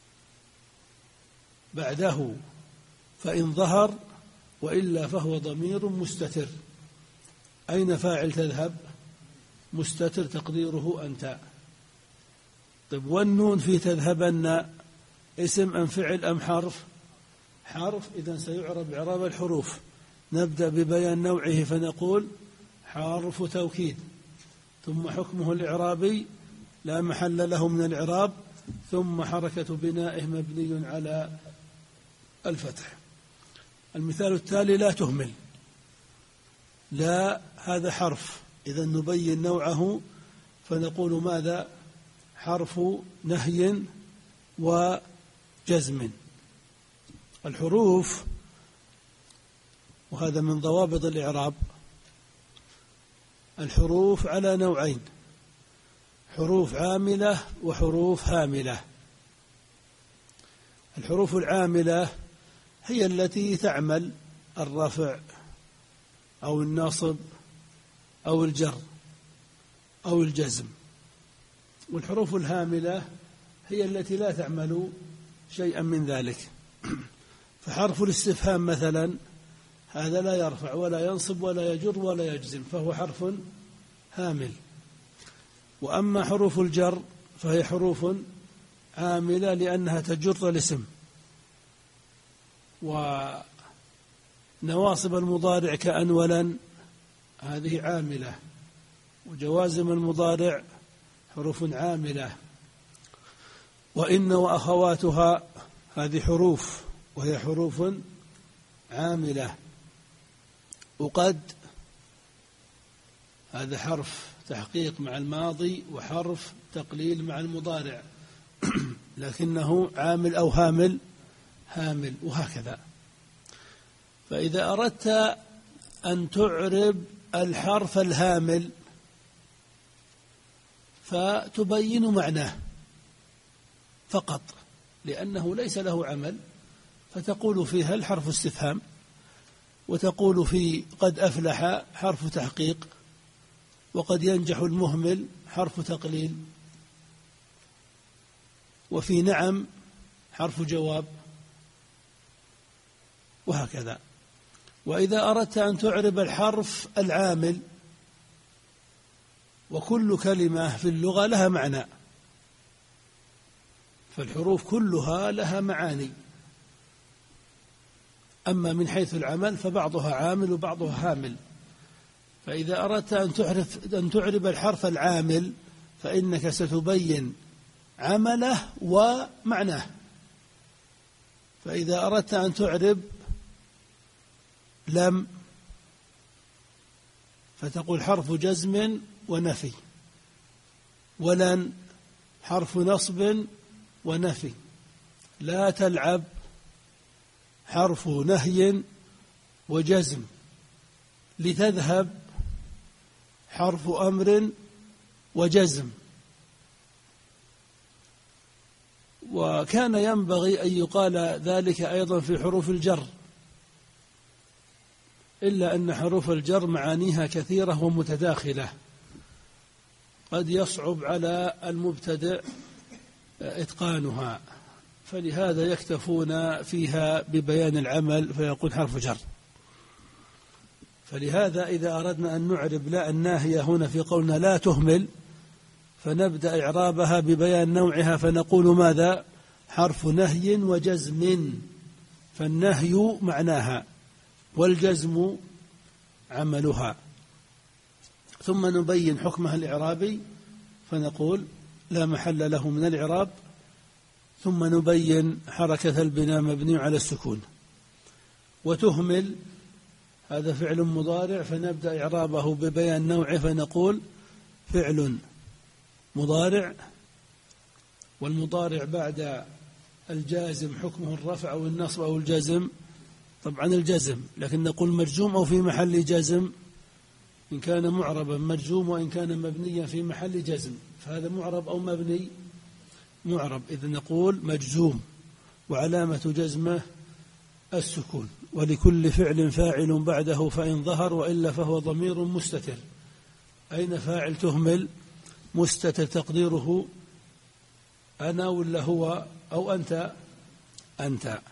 بعده فإن ظهر وإلا فهو ضمير مستتر. أين فاعل تذهب؟ مستتر تقديره أنت. طيب والنون في تذهبن اسم أم فعل أم حرف؟ حرف، إذن سيعرب إعراب الحروف. نبدأ ببيان نوعه فنقول حرف توكيد، ثم حكمه الإعرابي لا محل له من الإعراب، ثم حركة بنائه مبني على الفتح. المثال التالي لا تهمل. لا هذا حرف، إذا نبين نوعه فنقول ماذا؟ حرف نهي وجزم. الحروف، وهذا من ضوابط الإعراب، الحروف على نوعين: حروف عاملة وحروف هاملة. الحروف العاملة هي التي تعمل الرفع أو النصب أو الجر أو الجزم، والحروف الهاملة هي التي لا تعمل شيئا من ذلك. فحرف الاستفهام مثلا هذا لا يرفع ولا ينصب ولا يجر ولا يجزم، فهو حرف هامل. وأما حروف الجر فهي حروف عاملة لأنها تجر الاسم. ونواصب المضارع كأن ولن هذه عاملة، وجوازم المضارع حروف عاملة. وإن وأخواتها هذه حروف وهي حروف عاملة. وقد هذا حرف تحقيق مع الماضي وحرف تقليل مع المضارع لكنه عامل أو هامل هامل، وهكذا. فإذا أردت أن تعرب الحرف الهامل فتبين معناه فقط لأنه ليس له عمل، فتقول فيها الحرف استفهام، وتقول في قد أفلح حرف تحقيق، وقد ينجح المهمل حرف تقليل، وفي نعم حرف جواب، وهكذا. وإذا أردت أن تعرب الحرف العامل، وكل كلمة في اللغة لها معنى، فالحروف كلها لها معاني، أما من حيث العمل فبعضها عامل وبعضها هامل. فإذا أردت أن تعرف أن تعرب الحرف العامل فإنك ستبين عمله ومعناه. فإذا أردت أن تعرب لم فتقول حرف جزم ونفي، ولن حرف نصب ونفي، لا تلعب حرف نهي وجزم، لتذهب حرف أمر وجزم. وكان ينبغي أن يقال ذلك أيضا في حروف الجر، إلا أن حروف الجر معانيها كثيرة ومتداخلة، قد يصعب على المبتدئ إتقانها، فلهذا يكتفون فيها ببيان العمل فيقول حرف جر. فلهذا إذا أردنا أن نعرب لا الناهية هنا في قولنا لا تهمل، فنبدأ إعرابها ببيان نوعها فنقول ماذا؟ حرف نهي وجزم، فالنهي معناها والجزم عملها. ثم نبين حكمها الإعرابي فنقول لا محل له من الإعراب، ثم نبين حركة البناء مبني على السكون. وتهمل هذا فعل مضارع، فنبدأ إعرابه ببيان نوعه فنقول فعل مضارع، والمضارع بعد الجازم حكمه الرفع أو النصب أو الجزم، طبعا الجزم، لكن نقول مجزوم أو في محل جزم إن كان معربا مجزوم، وإن كان مبنيا في محل جزم، فهذا معرب أو مبني معرب، إذا نقول مجزوم وعلامة جزمه السكون. ولكل فعل فاعل بعده فإن ظهر وإلا فهو ضمير مستتر. أين فاعل تهمل؟ مستتر تقديره أنا ولا هو أو أنت؟ أنت.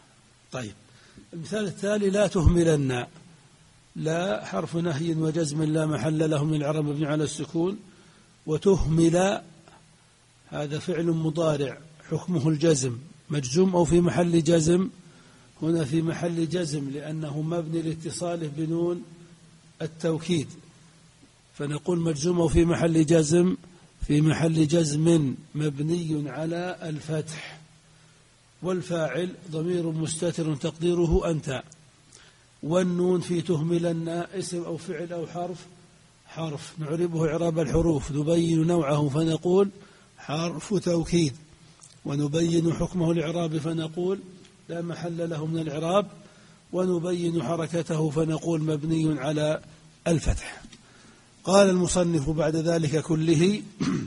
طيب، المثال التالي: لا تهملن. لا حرف نهي وجزم لا محل له من الإعراب مبني على السكون. وتهمل هذا فعل مضارع حكمه الجزم، مجزوم أو في محل جزم. هنا في محل جزم لأنه مبني لاتصاله بنون التوكيد، فنقول مجزوم أو في محل جزم. في محل جزم مبني على الفتح، والفاعل ضمير مستتر تقديره أنت. والنون في تهملن اسم أو فعل أو حرف. حرف نعربه إعراب الحروف، نبين نوعه فنقول حرف توكيد، ونبين حكمه الإعراب فنقول لا محل له من الإعراب، ونبين حركته فنقول مبني على الفتح. قال المصنف بعد ذلك كله: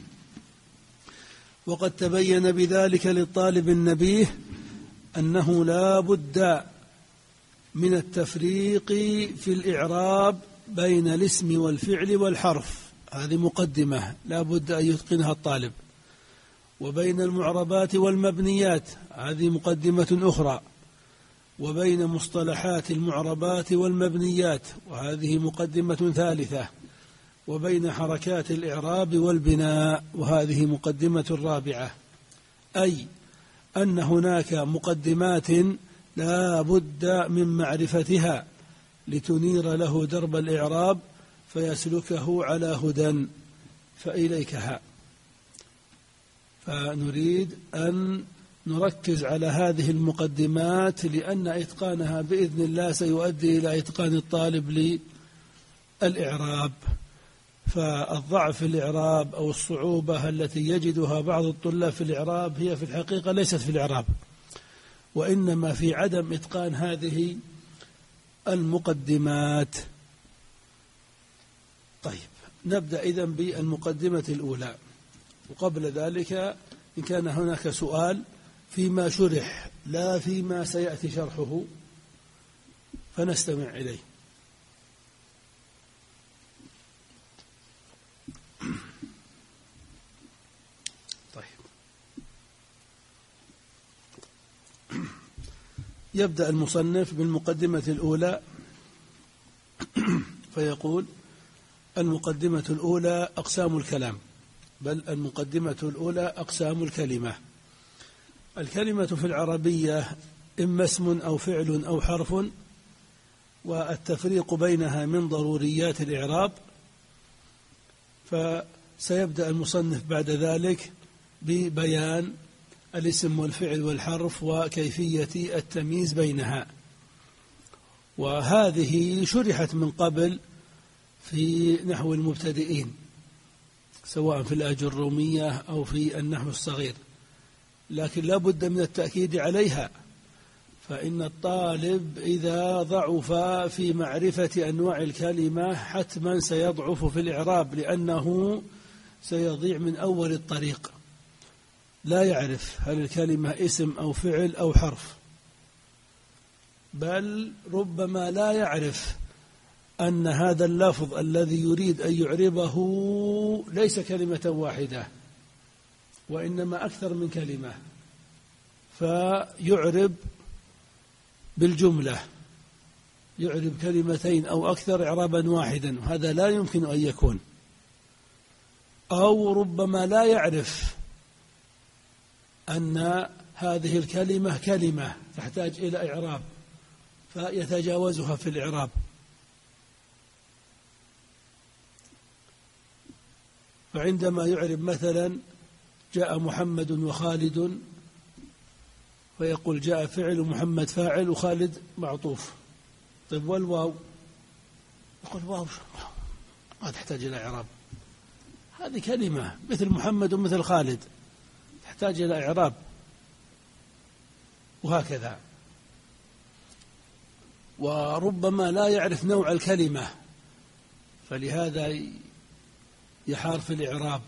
وقد تبين بذلك للطالب النبيه أنه لا بد من التفريق في الإعراب بين الاسم والفعل والحرف. هذه مقدمة لا بد أن يتقنها الطالب. وبين المعربات والمبنيات، هذه مقدمة أخرى. وبين مصطلحات المعربات والمبنيات، وهذه مقدمة ثالثة. وبين حركات الإعراب والبناء، وهذه مقدمة رابعة. أي أن هناك مقدمات لا بد من معرفتها لتنير له درب الإعراب فيسلكه على هدى. فإليكها. فنريد أن نركز على هذه المقدمات، لأن إتقانها بإذن الله سيؤدي إلى إتقان الطالب للإعراب. فالضعف في الإعراب أو الصعوبة التي يجدها بعض الطلاب في الإعراب هي في الحقيقة ليست في الإعراب، وإنما في عدم إتقان هذه المقدمات. طيب، نبدأ إذن بالمقدمة الأولى. وقبل ذلك إن كان هناك سؤال فيما شرح لا فيما سيأتي شرحه فنستمع إليه. طيب، يبدأ المصنف بالمقدمة الأولى فيقول: المقدمة الأولى أقسام الكلام، بل المقدمة الأولى أقسام الكلمة. الكلمة في العربية إما اسم أو فعل أو حرف، والتفريق بينها من ضروريات الإعراب. فسيبدأ المصنف بعد ذلك ببيان الاسم والفعل والحرف وكيفية التمييز بينها، وهذه شرحت من قبل في نحو المبتدئين سواء في الأجرومية أو في النحو الصغير، لكن لا بد من التأكيد عليها. فإن الطالب إذا ضعف في معرفة أنواع الكلمة حتما سيضعف في الإعراب، لأنه سيضيع من أول الطريق، لا يعرف هل الكلمة اسم أو فعل أو حرف، بل ربما لا يعرف أن هذا اللفظ الذي يريد أن يعربه ليس كلمة واحدة وإنما أكثر من كلمة، فيعرب بالجملة، يعرب كلمتين أو أكثر إعرابا واحدا، وهذا لا يمكن أن يكون. أو ربما لا يعرف أن هذه الكلمة كلمة تحتاج إلى إعراب فيتجاوزها في الإعراب. فعندما يعرب مثلا جاء محمد وخالد فيقول جاء فعل ومحمد فاعل وخالد معطوف. طيب والواو؟ يقول واو ما تحتاج إلى إعراب، هذه كلمة مثل محمد ومثل خالد تحتاج إلى إعراب، وهكذا. وربما لا يعرف نوع الكلمة فلهذا يحار في الإعراب،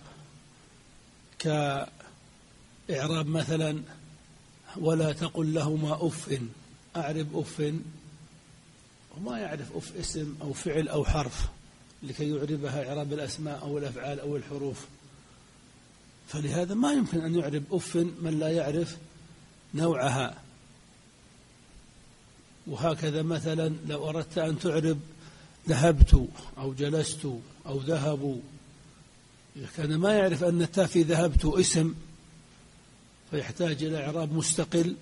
كإعراب مثلا ولا تقل لهما أف، أعرب أف وما يعرف أف اسم أو فعل أو حرف لكي يعربها إعراب الأسماء أو الأفعال أو الحروف، فلهذا ما يمكن أن يعرب أف من لا يعرف نوعها. وهكذا مثلا لو أردت أن تعرب ذهبت أو جلست أو ذهبوا، إذا كان ما يعرف أن التاء في ذهبت اسم فيحتاج إلى إعراب مستقل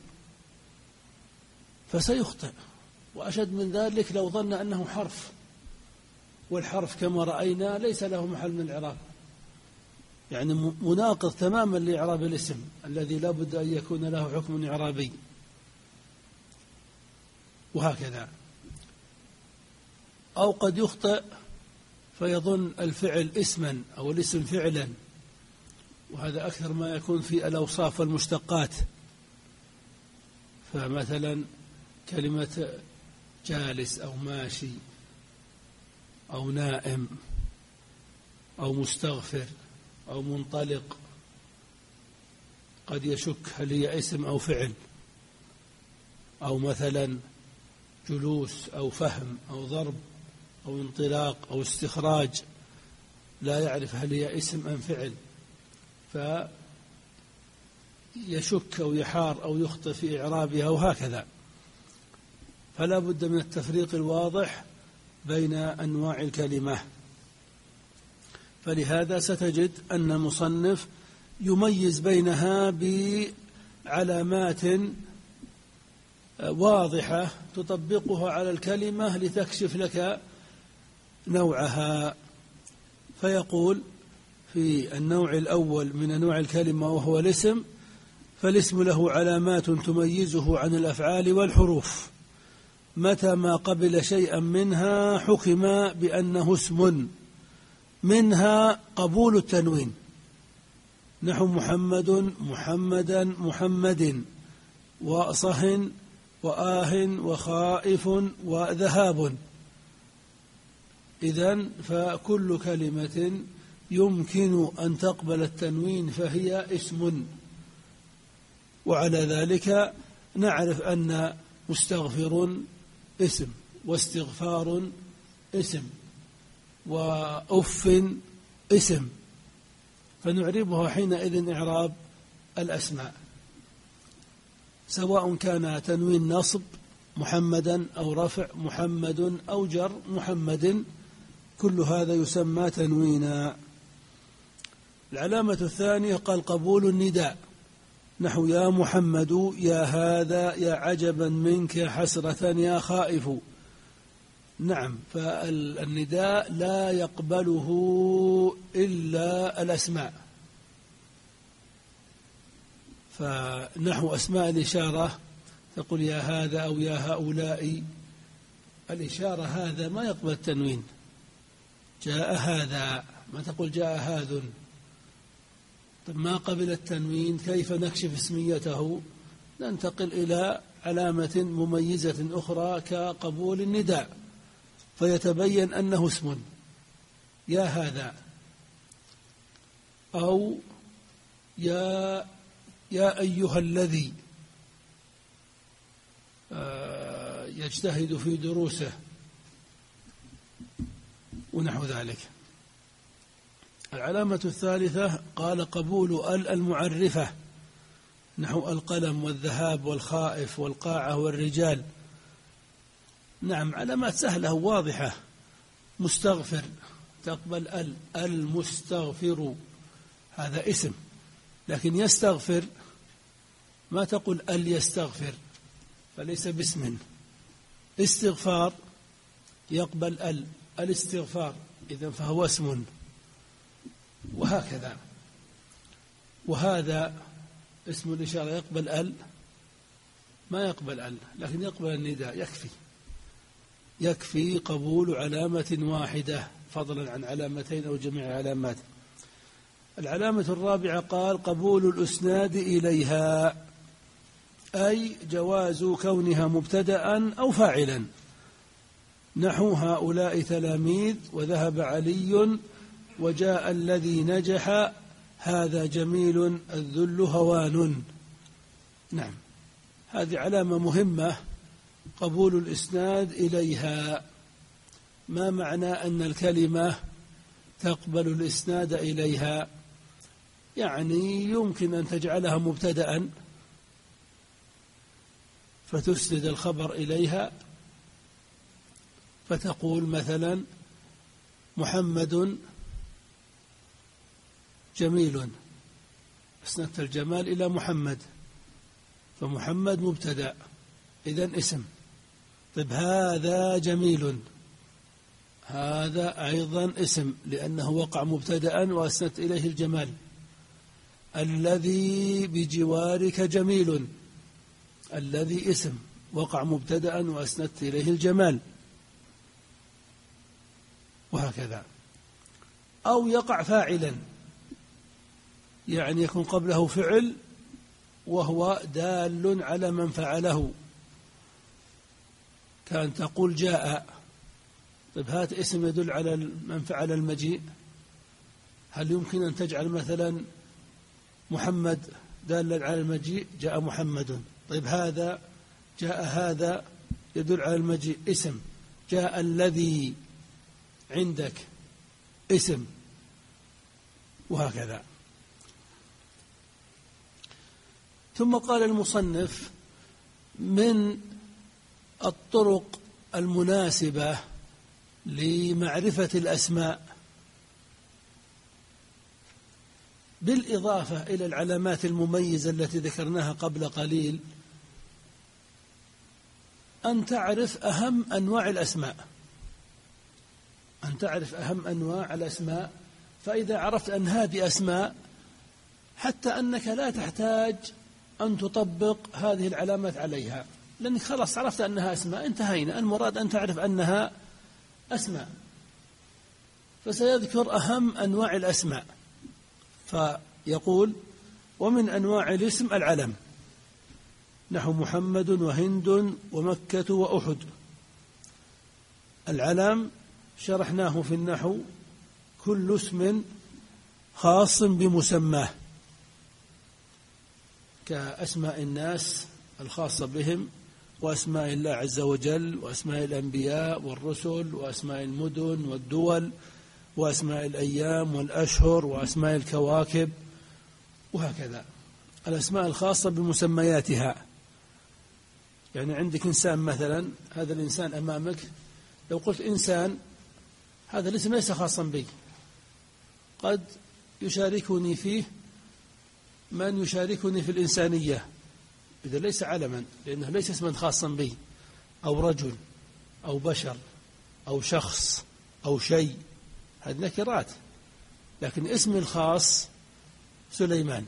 فسيخطئ. وأشد من ذلك لو ظن أنه حرف، والحرف كما رأينا ليس له محل من الإعراب، يعني مناقض تماما لإعراب الاسم الذي لا بد أن يكون له حكم إعرابي. وهكذا. أو قد يخطئ فيظن الفعل اسما أو الاسم فعلا، وهذا أكثر ما يكون في الأوصاف والمشتقات. فمثلا كلمة جالس أو ماشي أو نائم أو مستغفر أو منطلق قد يشك هل هي اسم أو فعل. أو مثلا جلوس أو فهم أو ضرب أو انطلاق أو استخراج لا يعرف هل هي اسم أم فعل، فيشك أو يحار أو يخطئ في إعرابها. وهكذا. فلا بد من التفريق الواضح بين أنواع الكلمة. فلهذا ستجد أن المصنف يميز بينها بعلامات واضحة تطبقها على الكلمة لتكشف لك نوعها. فيقول في النوع الأول من أنواع الكلمة وهو الاسم، فالاسم له علامات تميزه عن الأفعال والحروف، متى ما قبل شيئا منها حكم بأنه اسم، منها قبول التنوين، نحو محمد محمدا محمد، وصه وآه وخائف وذهاب. إذن فكل كلمة يمكن أن تقبل التنوين فهي اسم. وعلى ذلك نعرف أن مستغفر اسم، واستغفار اسم، وأف اسم، فنعربها حينئذ إعراب الأسماء، سواء كان تنوين نصب محمدا أو رفع محمد أو جر محمد، كل هذا يسمى تنوينا. العلامة الثانية قال قبول النداء، نحو يا محمد يا هذا يا عجبا منك حسرة يا خائف. نعم، فالنداء لا يقبله إلا الأسماء. فنحو أسماء الإشارة تقول يا هذا أو يا هؤلاء، الإشارة هذا ما يقبل التنوين، جاء هذا، ما تقول جاء هذا. طب ما قبل التنوين كيف نكشف اسميته؟ ننتقل إلى علامة مميزة أخرى كقبول النداء فيتبين أنه اسم، يا هذا، أو يا يا أيها الذي يجتهد في دروسه ونحو ذلك. العلامة الثالثة قال قبول ال المعرفة، نحو القلم والذهاب والخائف والقاعة والرجال. نعم، علامات سهلة واضحة. مستغفر تقبل ال، المستغفر هذا اسم، لكن يستغفر ما تقول ال يستغفر فليس باسم. استغفار يقبل ال، الاستغفار، إذن فهو اسم. وهكذا. وهذا اسم الإشارة يقبل ال، ما يقبل ال، لكن يقبل النداء، يكفي يكفي قبول علامة واحدة فضلا عن علامتين أو جميع علامات. العلامة الرابعة قال قبول الإسناد إليها، أي جواز كونها مبتدأ أو فاعلا، نحو هؤلاء تلاميذ وذهب علي وجاء الذي نجح هذا جميل الذل هوان. نعم، هذه علامة مهمة، قبول الإسناد إليها. ما معنى أن الكلمة تقبل الإسناد إليها؟ يعني يمكن أن تجعلها مبتدأ فتسند الخبر إليها فتقول مثلا محمد جميل، أسندت الجمال إلى محمد، فمحمد مبتدأ إذن اسم. طيب هذا جميل، هذا أيضا اسم لأنه وقع مبتدأ وأسندت إليه الجمال. الذي بجوارك جميل، الذي اسم وقع مبتدأ وأسندت إليه الجمال، وهكذا. أو يقع فاعلا، يعني يكون قبله فعل وهو دال على من فعله، كان تقول جاء. طيب هات اسم يدل على من فعل المجيء، هل يمكن أن تجعل مثلا محمد دالا على المجيء؟ جاء محمد. طيب هذا جاء، هذا يدل على المجيء اسم. جاء الذي عندك اسم، وهكذا. ثم قال المصنف من الطرق المناسبة لمعرفة الأسماء بالإضافة إلى العلامات المميزة التي ذكرناها قبل قليل أن تعرف أهم أنواع الأسماء، أن تعرف أهم أنواع الأسماء. فإذا عرفت أن هذه أسماء، حتى أنك لا تحتاج أن تطبق هذه العلامات عليها، لأنك خلاص عرفت أنها أسماء، انتهينا. المراد أن تعرف أنها أسماء. فسيذكر أهم أنواع الأسماء، فيقول ومن أنواع الاسم العلم، نحو محمد وهند ومكة وأحد. العلم شرحناه في النحو كل اسم خاص بمسماه، كأسماء الناس الخاصة بهم، وأسماء الله عز وجل، وأسماء الأنبياء والرسل، وأسماء المدن والدول، وأسماء الأيام والأشهر، وأسماء الكواكب، وهكذا. الأسماء الخاصة بمسمياتها. يعني عندك إنسان مثلا، هذا الإنسان أمامك، لو قلت إنسان، هذا الاسم ليس خاصا بي، قد يشاركني فيه من يشاركني في الإنسانية، إذا ليس علما، لأنه ليس اسما خاصا بي، أو رجل أو بشر أو شخص أو شيء، هذه نكرات. لكن اسم الخاص سليمان.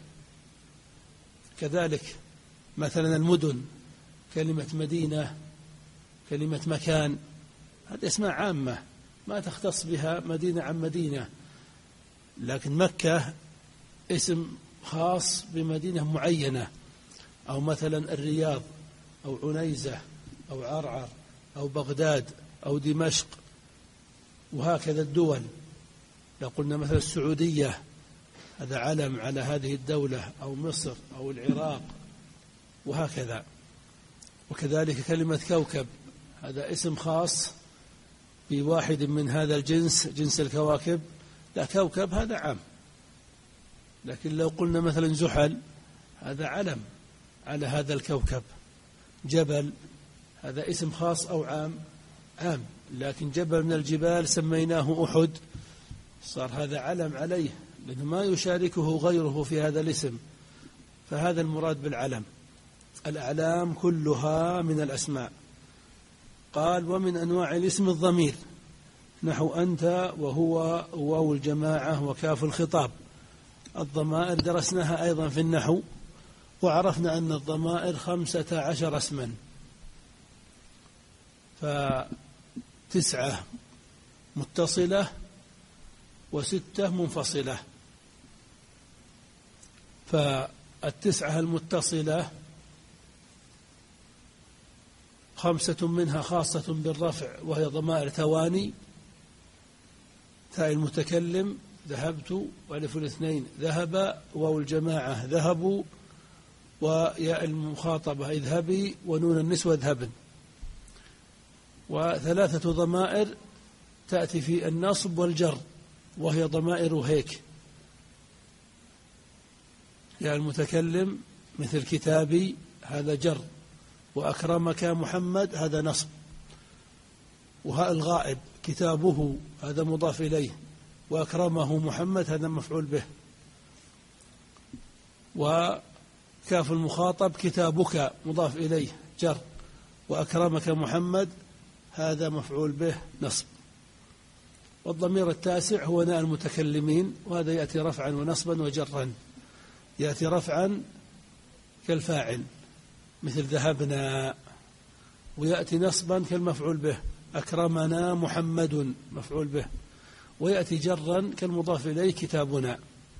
كذلك مثلا المدن، كلمة مدينة، كلمة مكان، هذه اسماء عامة ما تختص بها مدينة عن مدينة. لكن مكة اسم خاص بمدينة معينة، أو مثلا الرياض أو عنيزة أو عرعر أو بغداد أو دمشق، وهكذا الدول. لو قلنا مثلا السعودية، هذا علم على هذه الدولة، أو مصر أو العراق، وهكذا. وكذلك كلمة كوكب، هذا اسم خاص بواحد من هذا الجنس، جنس الكواكب. لا، كوكب هذا عام. لكن لو قلنا مثلا زحل، هذا علم على هذا الكوكب. جبل، هذا اسم خاص أو عام؟ عام. لكن جبل من الجبال سميناه أحد، صار هذا علم عليه، لأنه ما يشاركه غيره في هذا الاسم. فهذا المراد بالعلم. الأعلام كلها من الأسماء. قال ومن أنواع الاسم الضمير، نحو أنت وهو واو الجماعة وكاف الخطاب. الضمائر درسناها أيضا في النحو، وعرفنا أن الضمائر خمسة عشر اسما، فتسعة متصلة وستة منفصلة. فالتسعة المتصلة خمسة منها خاصة بالرفع، وهي ضمائر ثواني، تاء المتكلم ذهبت، وألف الاثنين ذهب، واو الجماعة ذهبوا، وياء المخاطبة اذهبي، ونون النسوة اذهبن. وثلاثة ضمائر تأتي في النصب والجر، وهي ضمائر هيك، ياء المتكلم مثل كتابي، هذا جر، وأكرمك محمد هذا نصب، وهاء الغائب كتابه هذا مضاف إليه، وأكرمه محمد هذا مفعول به، وكاف المخاطب كتابك مضاف إليه جر، وأكرمك محمد هذا مفعول به نصب. والضمير التاسع هو ناء المتكلمين، وهذا يأتي رفعا ونصبا وجرا. يأتي رفعا كالفاعل مثل ذهبنا، ويأتي نصبا كالمفعول به أكرمنا محمد مفعول به، ويأتي جرا كالمضاف إليه كتابنا.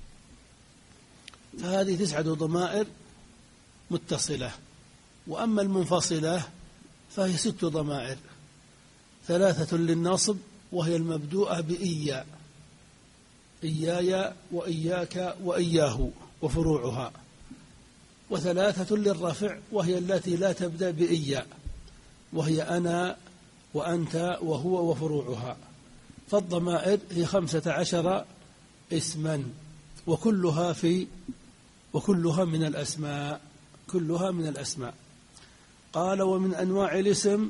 فهذه تسعة ضمائر متصلة. وأما المنفصلة فهي ست ضمائر، ثلاثة للنصب وهي المبدوءة بإيا، إياي وإياك وإياه وفروعها، وثلاثة للرفع وهي التي لا تبدأ بإيا، وهي أنا وأنت وهو وفروعها. فالضمائر هي خمسة عشر اسما، وكلها في وكلها من الأسماء كلها من الأسماء. قال: ومن أنواع الاسم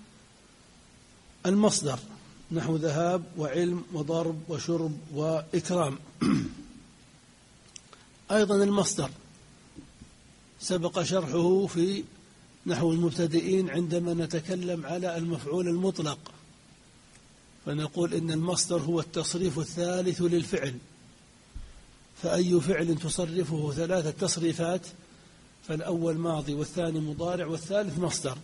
المصدر، نحو ذهاب وعلم وضرب وشرب وإكرام. أيضا المصدر سبق شرحه في نحو المبتدئين عندما نتكلم على المفعول المطلق، فنقول إن المصدر هو التصريف الثالث للفعل، فأي فعل تصرفه ثلاثة تصريفات، فالأول ماضي والثاني مضارع والثالث مصدر،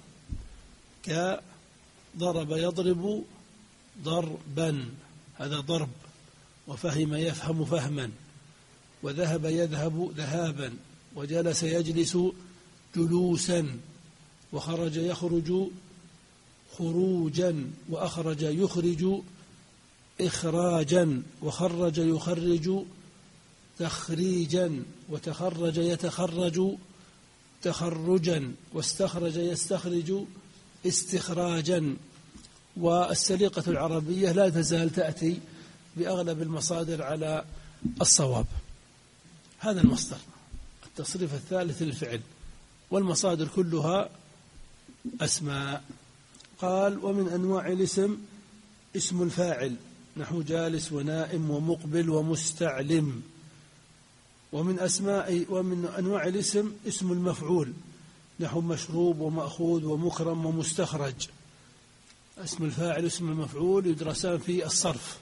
كضرب يضرب ضربا هذا ضرب، وفهم يفهم فهما، وذهب يذهب ذهابا، وجلس يجلس جلوسا، وخرج يخرج خروجا، وأخرج يخرج إخراجا، وخرج يخرج تخريجا، وتخرج يتخرج تخرجا، واستخرج يستخرج استخراجا. والسليقة العربية لا تزال تأتي بأغلب المصادر على الصواب. هذا المصدر التصريف الثالث للفعل، والمصادر كلها أسماء. قال: ومن أنواع الاسم اسم الفاعل، نحو جالس ونائم ومقبل ومستعلم. ومن أسماء ومن أنواع الاسم اسم المفعول، نحو مشروب ومأخوذ ومكرم ومستخرج. اسم الفاعل اسم المفعول يدرسان في الصرف.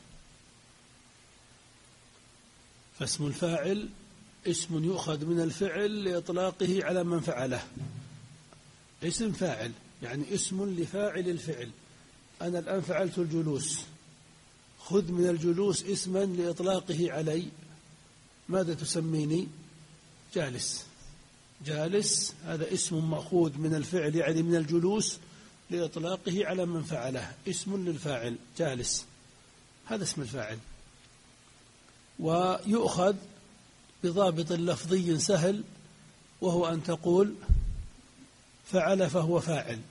فاسم الفاعل اسم يؤخذ من الفعل لإطلاقه على من فعله. اسم فاعل يعني اسم لفاعل الفعل. أنا الآن فعلت الجلوس، خذ من الجلوس اسما لإطلاقه علي، ماذا تسميني؟ جالس. جالس هذا اسم مأخوذ من الفعل يعني من الجلوس لإطلاقه على من فعله، اسم للفاعل جالس، هذا اسم الفاعل. ويؤخذ بضابط لفظي سهل، وهو أن تقول فعل فهو فاعل،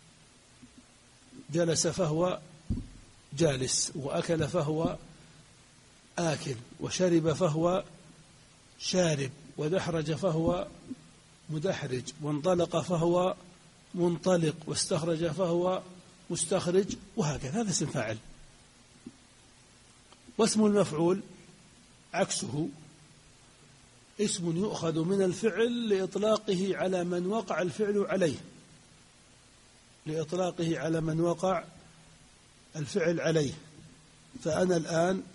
جلس فهو جالس، وأكل فهو آكل، وشرب فهو شارب، ودحرج فهو مدحرج، وانطلق فهو منطلق، واستخرج فهو مستخرج، وهكذا. هذا اسم فاعل. واسم المفعول عكسه، اسم يؤخذ من الفعل لإطلاقه على من وقع الفعل عليه، لإطلاقه على من وقع الفعل عليه. فأنا الآن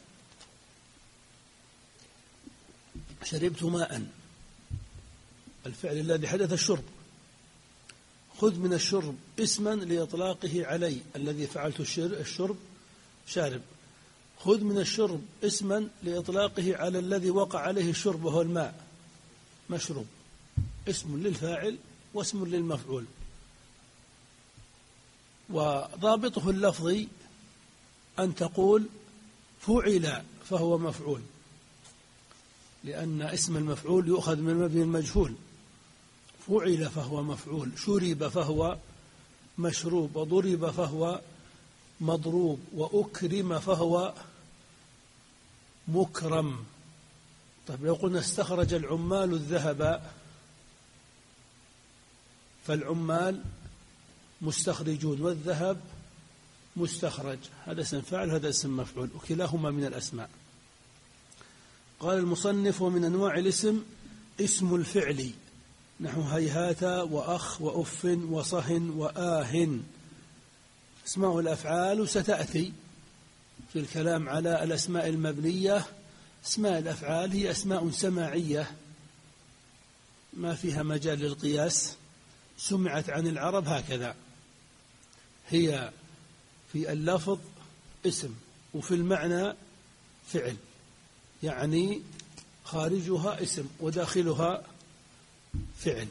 شربت ماء، الفعل الذي حدث الشرب، خذ من الشرب اسما لإطلاقه علي، الذي فعلت الشرب شارب. خذ من الشرب اسما لإطلاقه على الذي وقع عليه الشرب وهو الماء، مشروب، اسم للفاعل واسم للمفعول. وضابطه اللفظي أن تقول فعل فهو مفعول، لأن اسم المفعول يؤخذ من مبني المجهول. فعل فهو مفعول، شرب فهو مشروب، وضرب فهو مضروب، وأكرم فهو مكرم. طيب لو قلنا استخرج العمال الذهب، فالعمال مستخرجون، والذهب مستخرج، هذا اسم فاعل وهذا اسم مفعول، وكلاهما من الأسماء. قال المصنف: ومن أنواع الاسم اسم الفعل، نحو هيهات وأخ وأف وصهن وآهن. اسماء الأفعال ستأتي في الكلام على الأسماء المبنية. اسماء الأفعال هي أسماء سماعية ما فيها مجال للقياس، سمعت عن العرب هكذا، هي في اللفظ اسم وفي المعنى فعل، يعني خارجها اسم وداخلها فعل.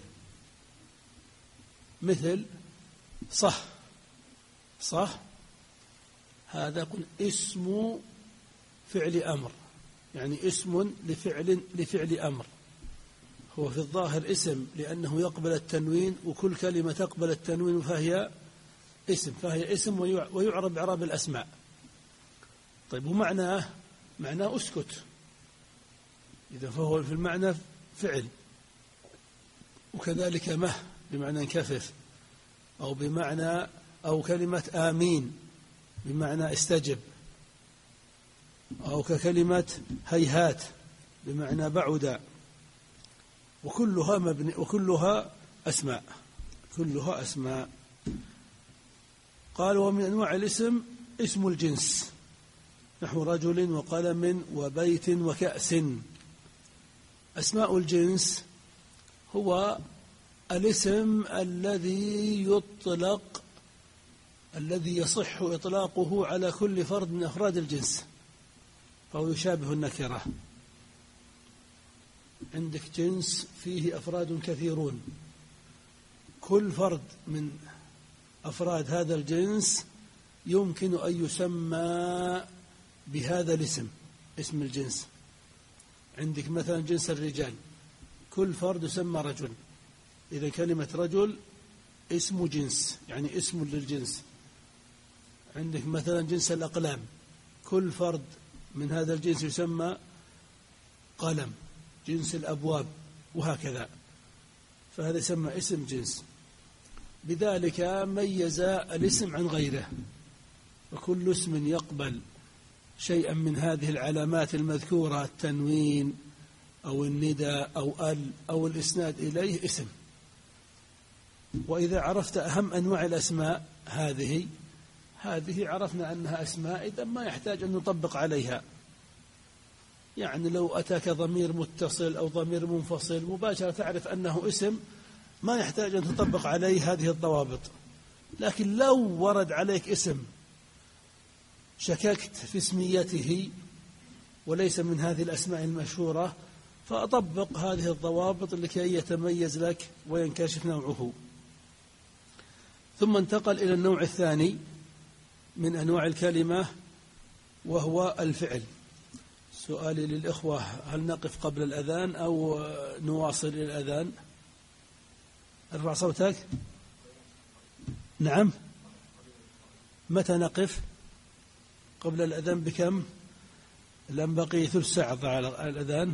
مثل صح، صح هذا يكون اسم فعل أمر، يعني اسم لفعل لفعل أمر، هو في الظاهر اسم لأنه يقبل التنوين، وكل كلمة تقبل التنوين فهي اسم، فهي اسم ويعرب بإعراب الأسماء. طيب ومعناه معناه اسكت، إذا فهو في المعنى فعل. وكذلك مه بمعنى انكفف، أو بمعنى أو كلمة آمين بمعنى استجب، أو ككلمة هيهات بمعنى بعد، وكلها مبني وكلها أسماء، كلها أسماء. قال: ومن أنواع الاسم اسم الجنس، نحو رجل وقلم وبيت وكأس. أسماء الجنس هو الاسم الذي يطلق الذي يصح إطلاقه على كل فرد من أفراد الجنس، فهو يشابه النكرة. عندك جنس فيه أفراد كثيرون، كل فرد من أفراد هذا الجنس يمكن أن يسمى بهذا الاسم، اسم الجنس. عندك مثلا جنس الرجال، كل فرد يسمى رجل، إذا كلمة رجل اسم جنس، يعني اسم للجنس. عندك مثلا جنس الأقلام، كل فرد من هذا الجنس يسمى قلم. جنس الأبواب وهكذا، فهذا يسمى اسم جنس. بذلك ميز الاسم عن غيره، وكل اسم يقبل شيئا من هذه العلامات المذكورة، التنوين أو الندى أو ال أو الإسناد إليه اسم. وإذا عرفت أهم أنواع الأسماء هذه هذه عرفنا أنها أسماء، إذا ما يحتاج أن نطبق عليها. يعني لو أتاك ضمير متصل أو ضمير منفصل مباشرة تعرف أنه اسم، ما يحتاج أن تطبق عليه هذه الضوابط. لكن لو ورد عليك اسم شككت في اسميته وليس من هذه الأسماء المشهورة، فأطبق هذه الضوابط لكي يتميز لك وينكشف نوعه. ثم انتقل إلى النوع الثاني من أنواع الكلمة، وهو الفعل. سؤالي للإخوة: هل نقف قبل الأذان أو نواصل إلى الأذان؟ ارفع صوتك. نعم، متى نقف؟ قبل الأذان بكم؟ الآن بقي ثلث ساعة على الأذان،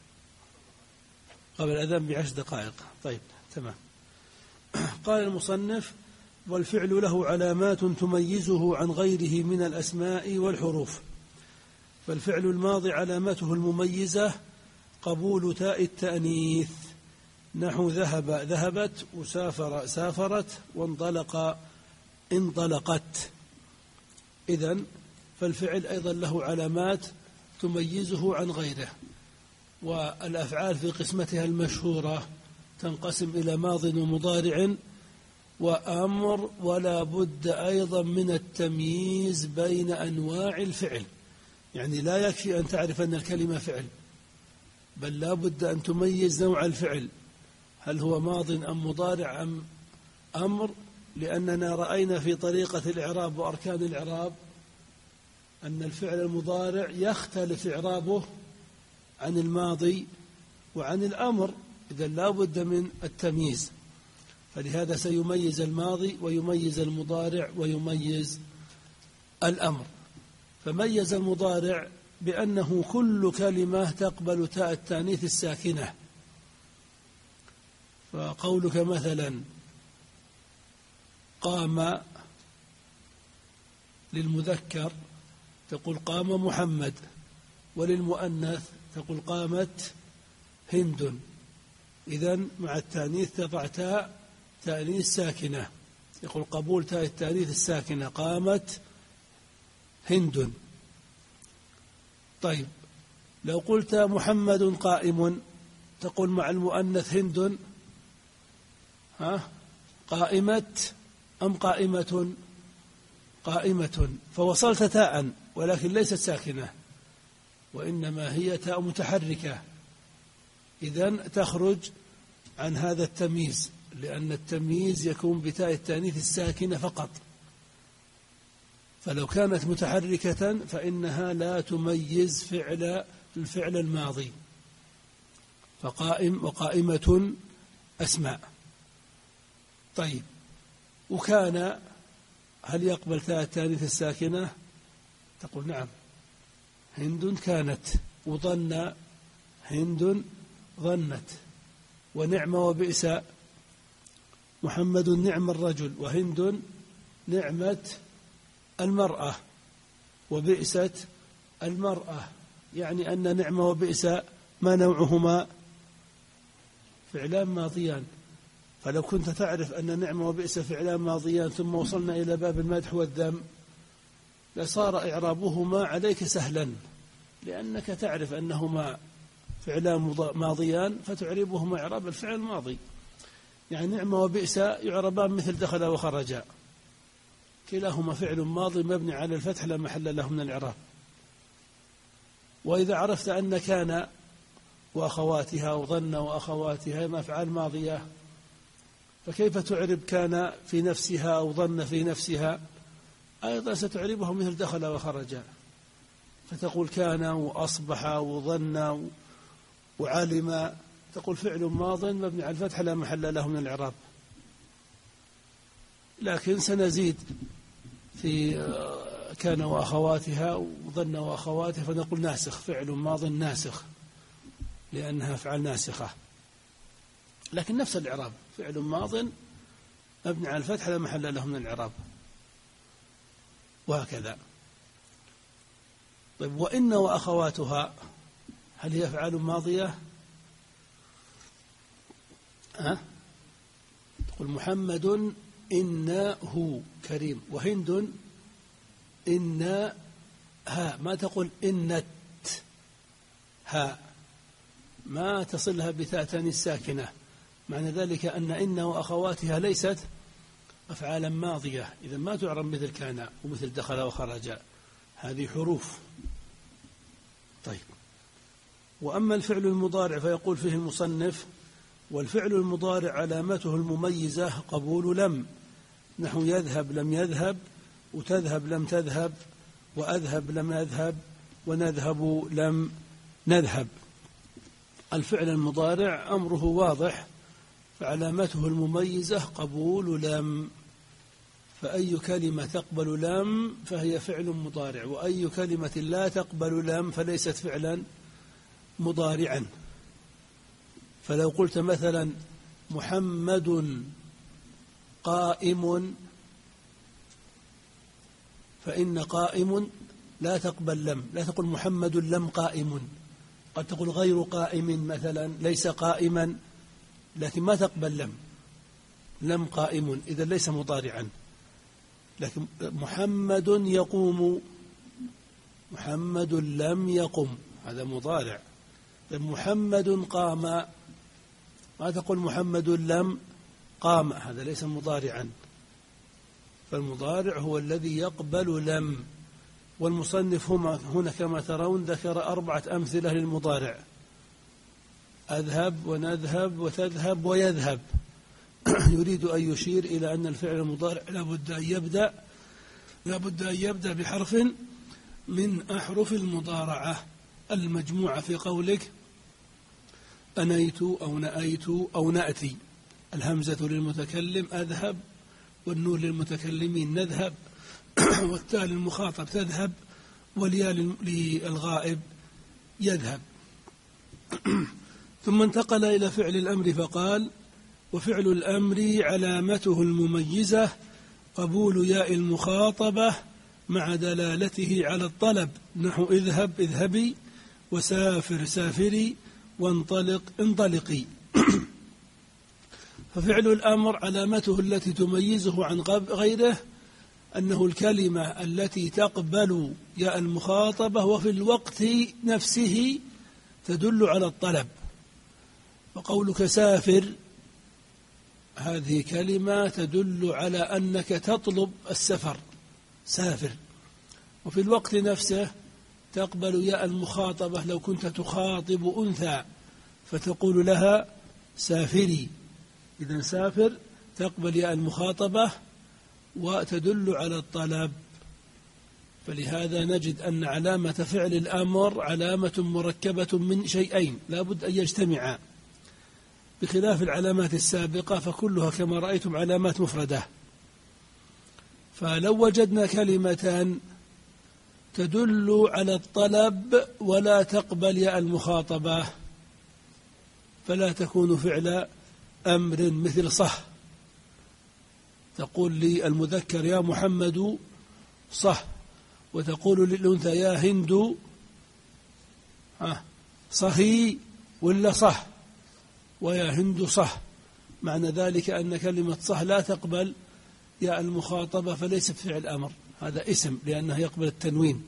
قبل الأذان بعشر دقائق. طيب تمام. قال المصنف: والفعل له علامات تميزه عن غيره من الأسماء والحروف. فالفعل الماضي علامته المميزة قبول تاء التأنيث، نحو ذهب ذهبت، وسافر سافرت، وانطلق انطلقت. إذن فالفعل أيضا له علامات تميزه عن غيره. والأفعال في قسمتها المشهورة تنقسم إلى ماض ومضارع وأمر، ولا بد أيضا من التمييز بين أنواع الفعل. يعني لا يكفي أن تعرف أن الكلمة فعل، بل لا بد أن تميز نوع الفعل، هل هو ماض أم مضارع أم أمر. لأننا رأينا في طريقة الإعراب وأركان الإعراب أن الفعل المضارع يختلف إعرابه عن الماضي وعن الأمر، إذا لا بد من التمييز. فلهذا سيميز الماضي ويميز المضارع ويميز الأمر. فميز المضارع بأنه كل كلمة تقبل تاء التانيث الساكنة. فقولك مثلا قام للمذكر تقول قام محمد، وللمؤنث تقول قامت هند. إذن مع التأنيث تضع تاء تأنيث ساكنة، يقول قبول تاء التأنيث الساكنة قامت هند. طيب لو قلت محمد قائم تقول مع المؤنث هند ها قائمت أم قائمة؟ قائمة، فوصلت تاء ولكن ليست ساكنة وإنما هي تاء متحركة، إذن تخرج عن هذا التمييز، لأن التمييز يكون بتاء التأنيث الساكنة فقط، فلو كانت متحركة فإنها لا تميز فعل الفعل الماضي، فقائم وقائمة أسماء. طيب وكان هل يقبل تاء التأنيث الساكنة؟ تقول نعم، هند كانت، وظن هند ظنت، ونعم وبئس محمد نعم الرجل، وهند نعمة المرأة وبئست المرأة، يعني أن نعم وبئس ما نوعهما؟ فعلان ماضيان. فلو كنت تعرف أن نعم وبئس فعلان ماضيان ثم وصلنا إلى باب المدح والذم لصار إعرابهما عليك سهلا، لأنك تعرف أنهما فعلان ماضيان فتعربهما إعراب الفعل الماضي. يعني نعم وبئس يعربان مثل دخل وخرج، كلاهما فعل ماضي مبني على الفتح لا محل له من الإعراب. وإذا عرفت أن كان وأخواتها وظن وأخواتها ما أفعال ماضية، فكيف تعرب كان في نفسها أو ظن في نفسها؟ أيضا ستعربه مثل دخل وخرج، فتقول كان وأصبح وظن وعلم، تقول فعل ماض مبني على الفتح لا محل له من الإعراب. لكن سنزيد في كان وأخواتها وظن وأخواتها فنقول ناسخ، فعل ماض ناسخ لأنها أفعال ناسخة، لكن نفس الإعراب فعل ماض مبني على الفتح لا محل له من الإعراب، وهكذا. طيب وإن وأخواتها هل هي أفعال ماضية؟ أه؟ تقول محمد إنه كريم، وهند إن ها، ما تقول إنت ها، ما تصلها بتاء تانيث ساكنة، معنى ذلك أن إن وأخواتها ليست أفعالا ماضية، إذا ما تعرب مثل كان ومثل دخل وخرج، هذه حروف. طيب وأما الفعل المضارع فيقول فيه المصنف: والفعل المضارع علامته المميزة قبول لم، نحو يذهب لم يذهب، وتذهب لم تذهب، وأذهب لم أذهب، ونذهب لم نذهب. الفعل المضارع أمره واضح، فعلامته المميزة قبول لم، فأي كلمة تقبل لم فهي فعل مضارع، وأي كلمة لا تقبل لم فليست فعلا مضارعا. فلو قلت مثلا محمد قائم، فإن قائم لا تقبل لم، لا تقول محمد لم قائم، قد تقول غير قائم مثلا، ليس قائما، لكن ما تقبل لم، لم قائم إذا ليس مضارعا. لكن محمد يقوم، محمد لم يقم، هذا مضارع. محمد قام، ما تقول محمد لم قام، هذا ليس مضارعا. فالمضارع هو الذي يقبل لم. والمصنف هنا كما ترون ذكر أربعة أمثلة للمضارع: أذهب ونذهب وتذهب ويذهب. يريد أن يشير إلى أن الفعل المضارع لابد أن يبدأ لابد أن يبدأ بحرف من أحرف المضارعة المجموعة في قولك أنيت أو نأيت أو نأتي. الهمزة للمتكلم أذهب، والنون للمتكلمين نذهب، والتاء للمخاطب تذهب، والياء للغائب يذهب. ثم انتقل إلى فعل الأمر فقال: وفعل الأمر علامته المميزة قبول ياء المخاطبة مع دلالته على الطلب، نحو اذهب اذهبي، وسافر سافري، وانطلق انطلقي. ففعل الأمر علامته التي تميزه عن غيره أنه الكلمة التي تقبل ياء المخاطبة وفي الوقت نفسه تدل على الطلب. وقولك سافر هذه كلمة تدل على أنك تطلب السفر، سافر، وفي الوقت نفسه تقبل ياء المخاطبة. لو كنت تخاطب أنثى فتقول لها سافري، إذن سافر تقبل ياء المخاطبة وتدل على الطلب. فلهذا نجد أن علامة فعل الأمر علامة مركبة من شيئين لا بد أن يجتمعا، بخلاف العلامات السابقة فكلها كما رأيتم علامات مفردة. فلو وجدنا كلمة تدل على الطلب ولا تقبل ياء المخاطبة فلا تكون فعل أمر، مثل صح، تقول لي المذكر يا محمد صح، وتقول للأنثى يا هند صهي ولا صح، ويا هند صح. معنى ذلك أن كلمة صح لا تقبل ياء المخاطبة فليست فعل أمر، هذا اسم لأنه يقبل التنوين.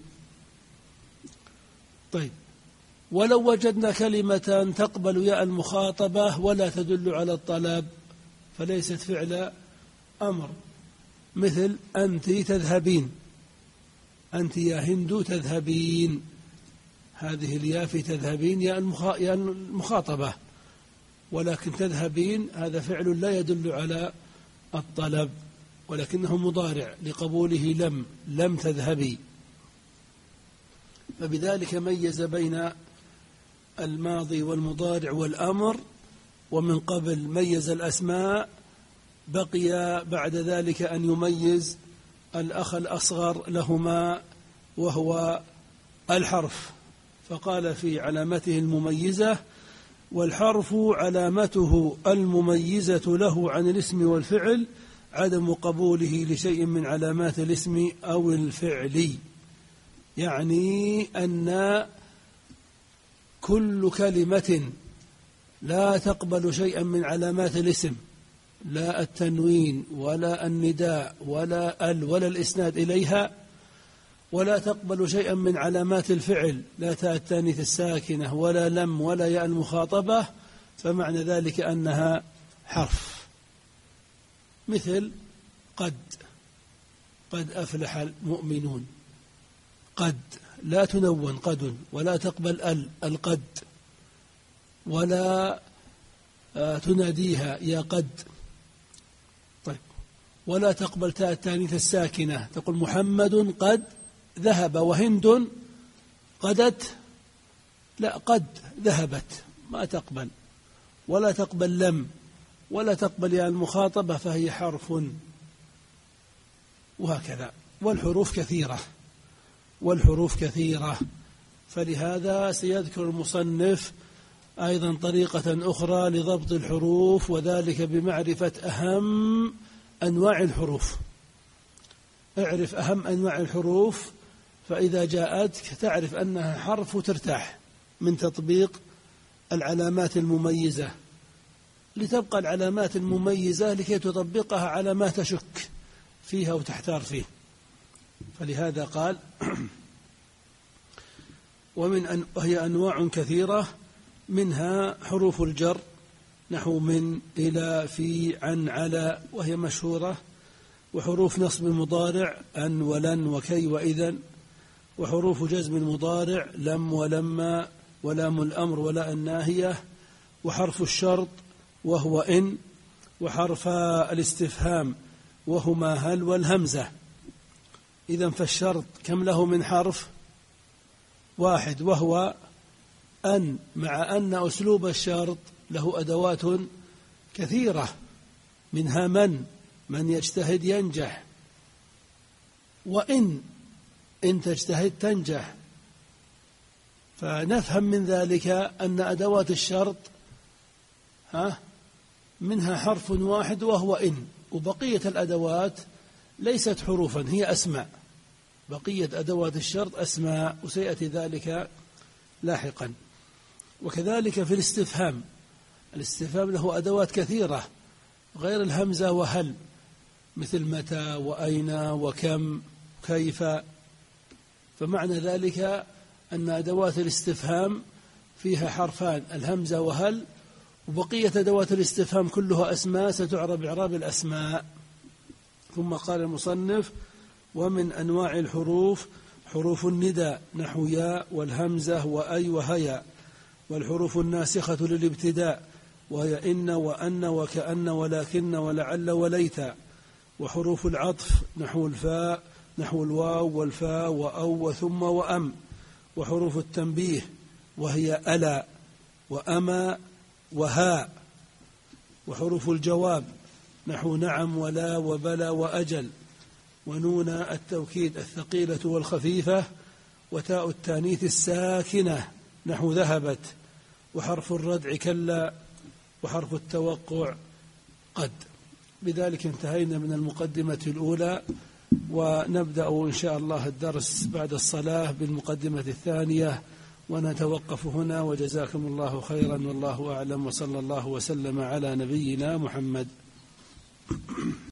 طيب، ولو وجدنا كلمة تقبل ياء المخاطبة ولا تدل على الطلب فليست فعل أمر، مثل أنت تذهبين، أنت يا هند تذهبين، هذه الياء في تذهبين ياء المخاطبة، ولكن تذهبين هذا فعل لا يدل على الطلب ولكنه مضارع لقبوله لم لم تذهبي. فبذلك ميز بين الماضي والمضارع والأمر، ومن قبل ميز الأسماء، بقي بعد ذلك أن يميز الأخ الأصغر لهما وهو الحرف، فقال في علامته المميزة: والحرف علامته المميزة له عن الاسم والفعل عدم قبوله لشيء من علامات الاسم أو الفعل. يعني أن كل كلمة لا تقبل شيئا من علامات الاسم، لا التنوين ولا النداء ولا ال ولا الإسناد إليها، ولا تقبل شيئا من علامات الفعل، لا تاء التانيث الساكنة ولا لم ولا ياء المخاطبة، فمعنى ذلك أنها حرف. مثل قد، قد أفلح المؤمنون، قد لا تنون قد، ولا تقبل ال القد، ولا تناديها يا قد. طيب، ولا تقبل تاء التانيث الساكنة، تقول محمد قد ذهب، وهند قدت، لا قد ذهبت، ما تقبل. ولا تقبل لم، ولا تقبل يا المخاطبة فهي حرف، وهكذا. والحروف كثيرة، والحروف كثيرة، فلهذا سيذكر المصنف أيضا طريقة أخرى لضبط الحروف، وذلك بمعرفة أهم أنواع الحروف. اعرف أهم أنواع الحروف، فإذا جاءتك تعرف أنها حرف وترتاح من تطبيق العلامات المميزة، لتبقى العلامات المميزة لكي تطبقها على ما تشك فيها وتحتار فيه. فلهذا قال: ومن أن وهي أنواع كثيرة، منها حروف الجر نحو من إلى في عن على، وهي مشهورة، وحروف نصب المضارع أن ولن وكي وإذن، وحروف جزم المضارع لم ولما ولام الأمر ولا الناهية، وحرف الشرط وهو إن، وحرف الاستفهام وهما هل والهمزة. إذن فالشرط كم له من حرف؟ واحد، وهو أن، مع أن أسلوب الشرط له أدوات كثيرة، منها من من يجتهد ينجح، وإن إن تجتهد تنجح. فنفهم من ذلك أن أدوات الشرط ها منها حرف واحد وهو إن، وبقية الأدوات ليست حروفا، هي أسماء. بقية أدوات الشرط أسماء، وسيأتي ذلك لاحقا. وكذلك في الاستفهام، الاستفهام له أدوات كثيرة غير الهمزة وهل، مثل متى وأين وكم كيف. فمعنى ذلك أن أدوات الاستفهام فيها حرفان، الهمزة وهل، وبقية أدوات الاستفهام كلها أسماء ستعرب إعراب الأسماء. ثم قال المصنف: ومن أنواع الحروف حروف النداء نحو يا والهمزة وأي وهيا، والحروف الناسخة للابتداء وهي إن وأن وكأن ولكن ولعل وليت، وحروف العطف نحو الفاء نحو الواو والفاء وأو وثم وأم، وحروف التنبيه وهي ألا وأما وها، وحروف الجواب نحو نعم ولا وبلا وأجل، ونون التوكيد الثقيلة والخفيفة، وتاء التانيث الساكنة نحو ذهبت، وحرف الردع كلا، وحرف التوقع قد. بذلك انتهينا من المقدمة الأولى، ونبدأ إن شاء الله الدرس بعد الصلاة بالمقدمة الثانية، ونتوقف هنا. وجزاكم الله خيرا، والله أعلم، وصلى الله وسلم على نبينا محمد.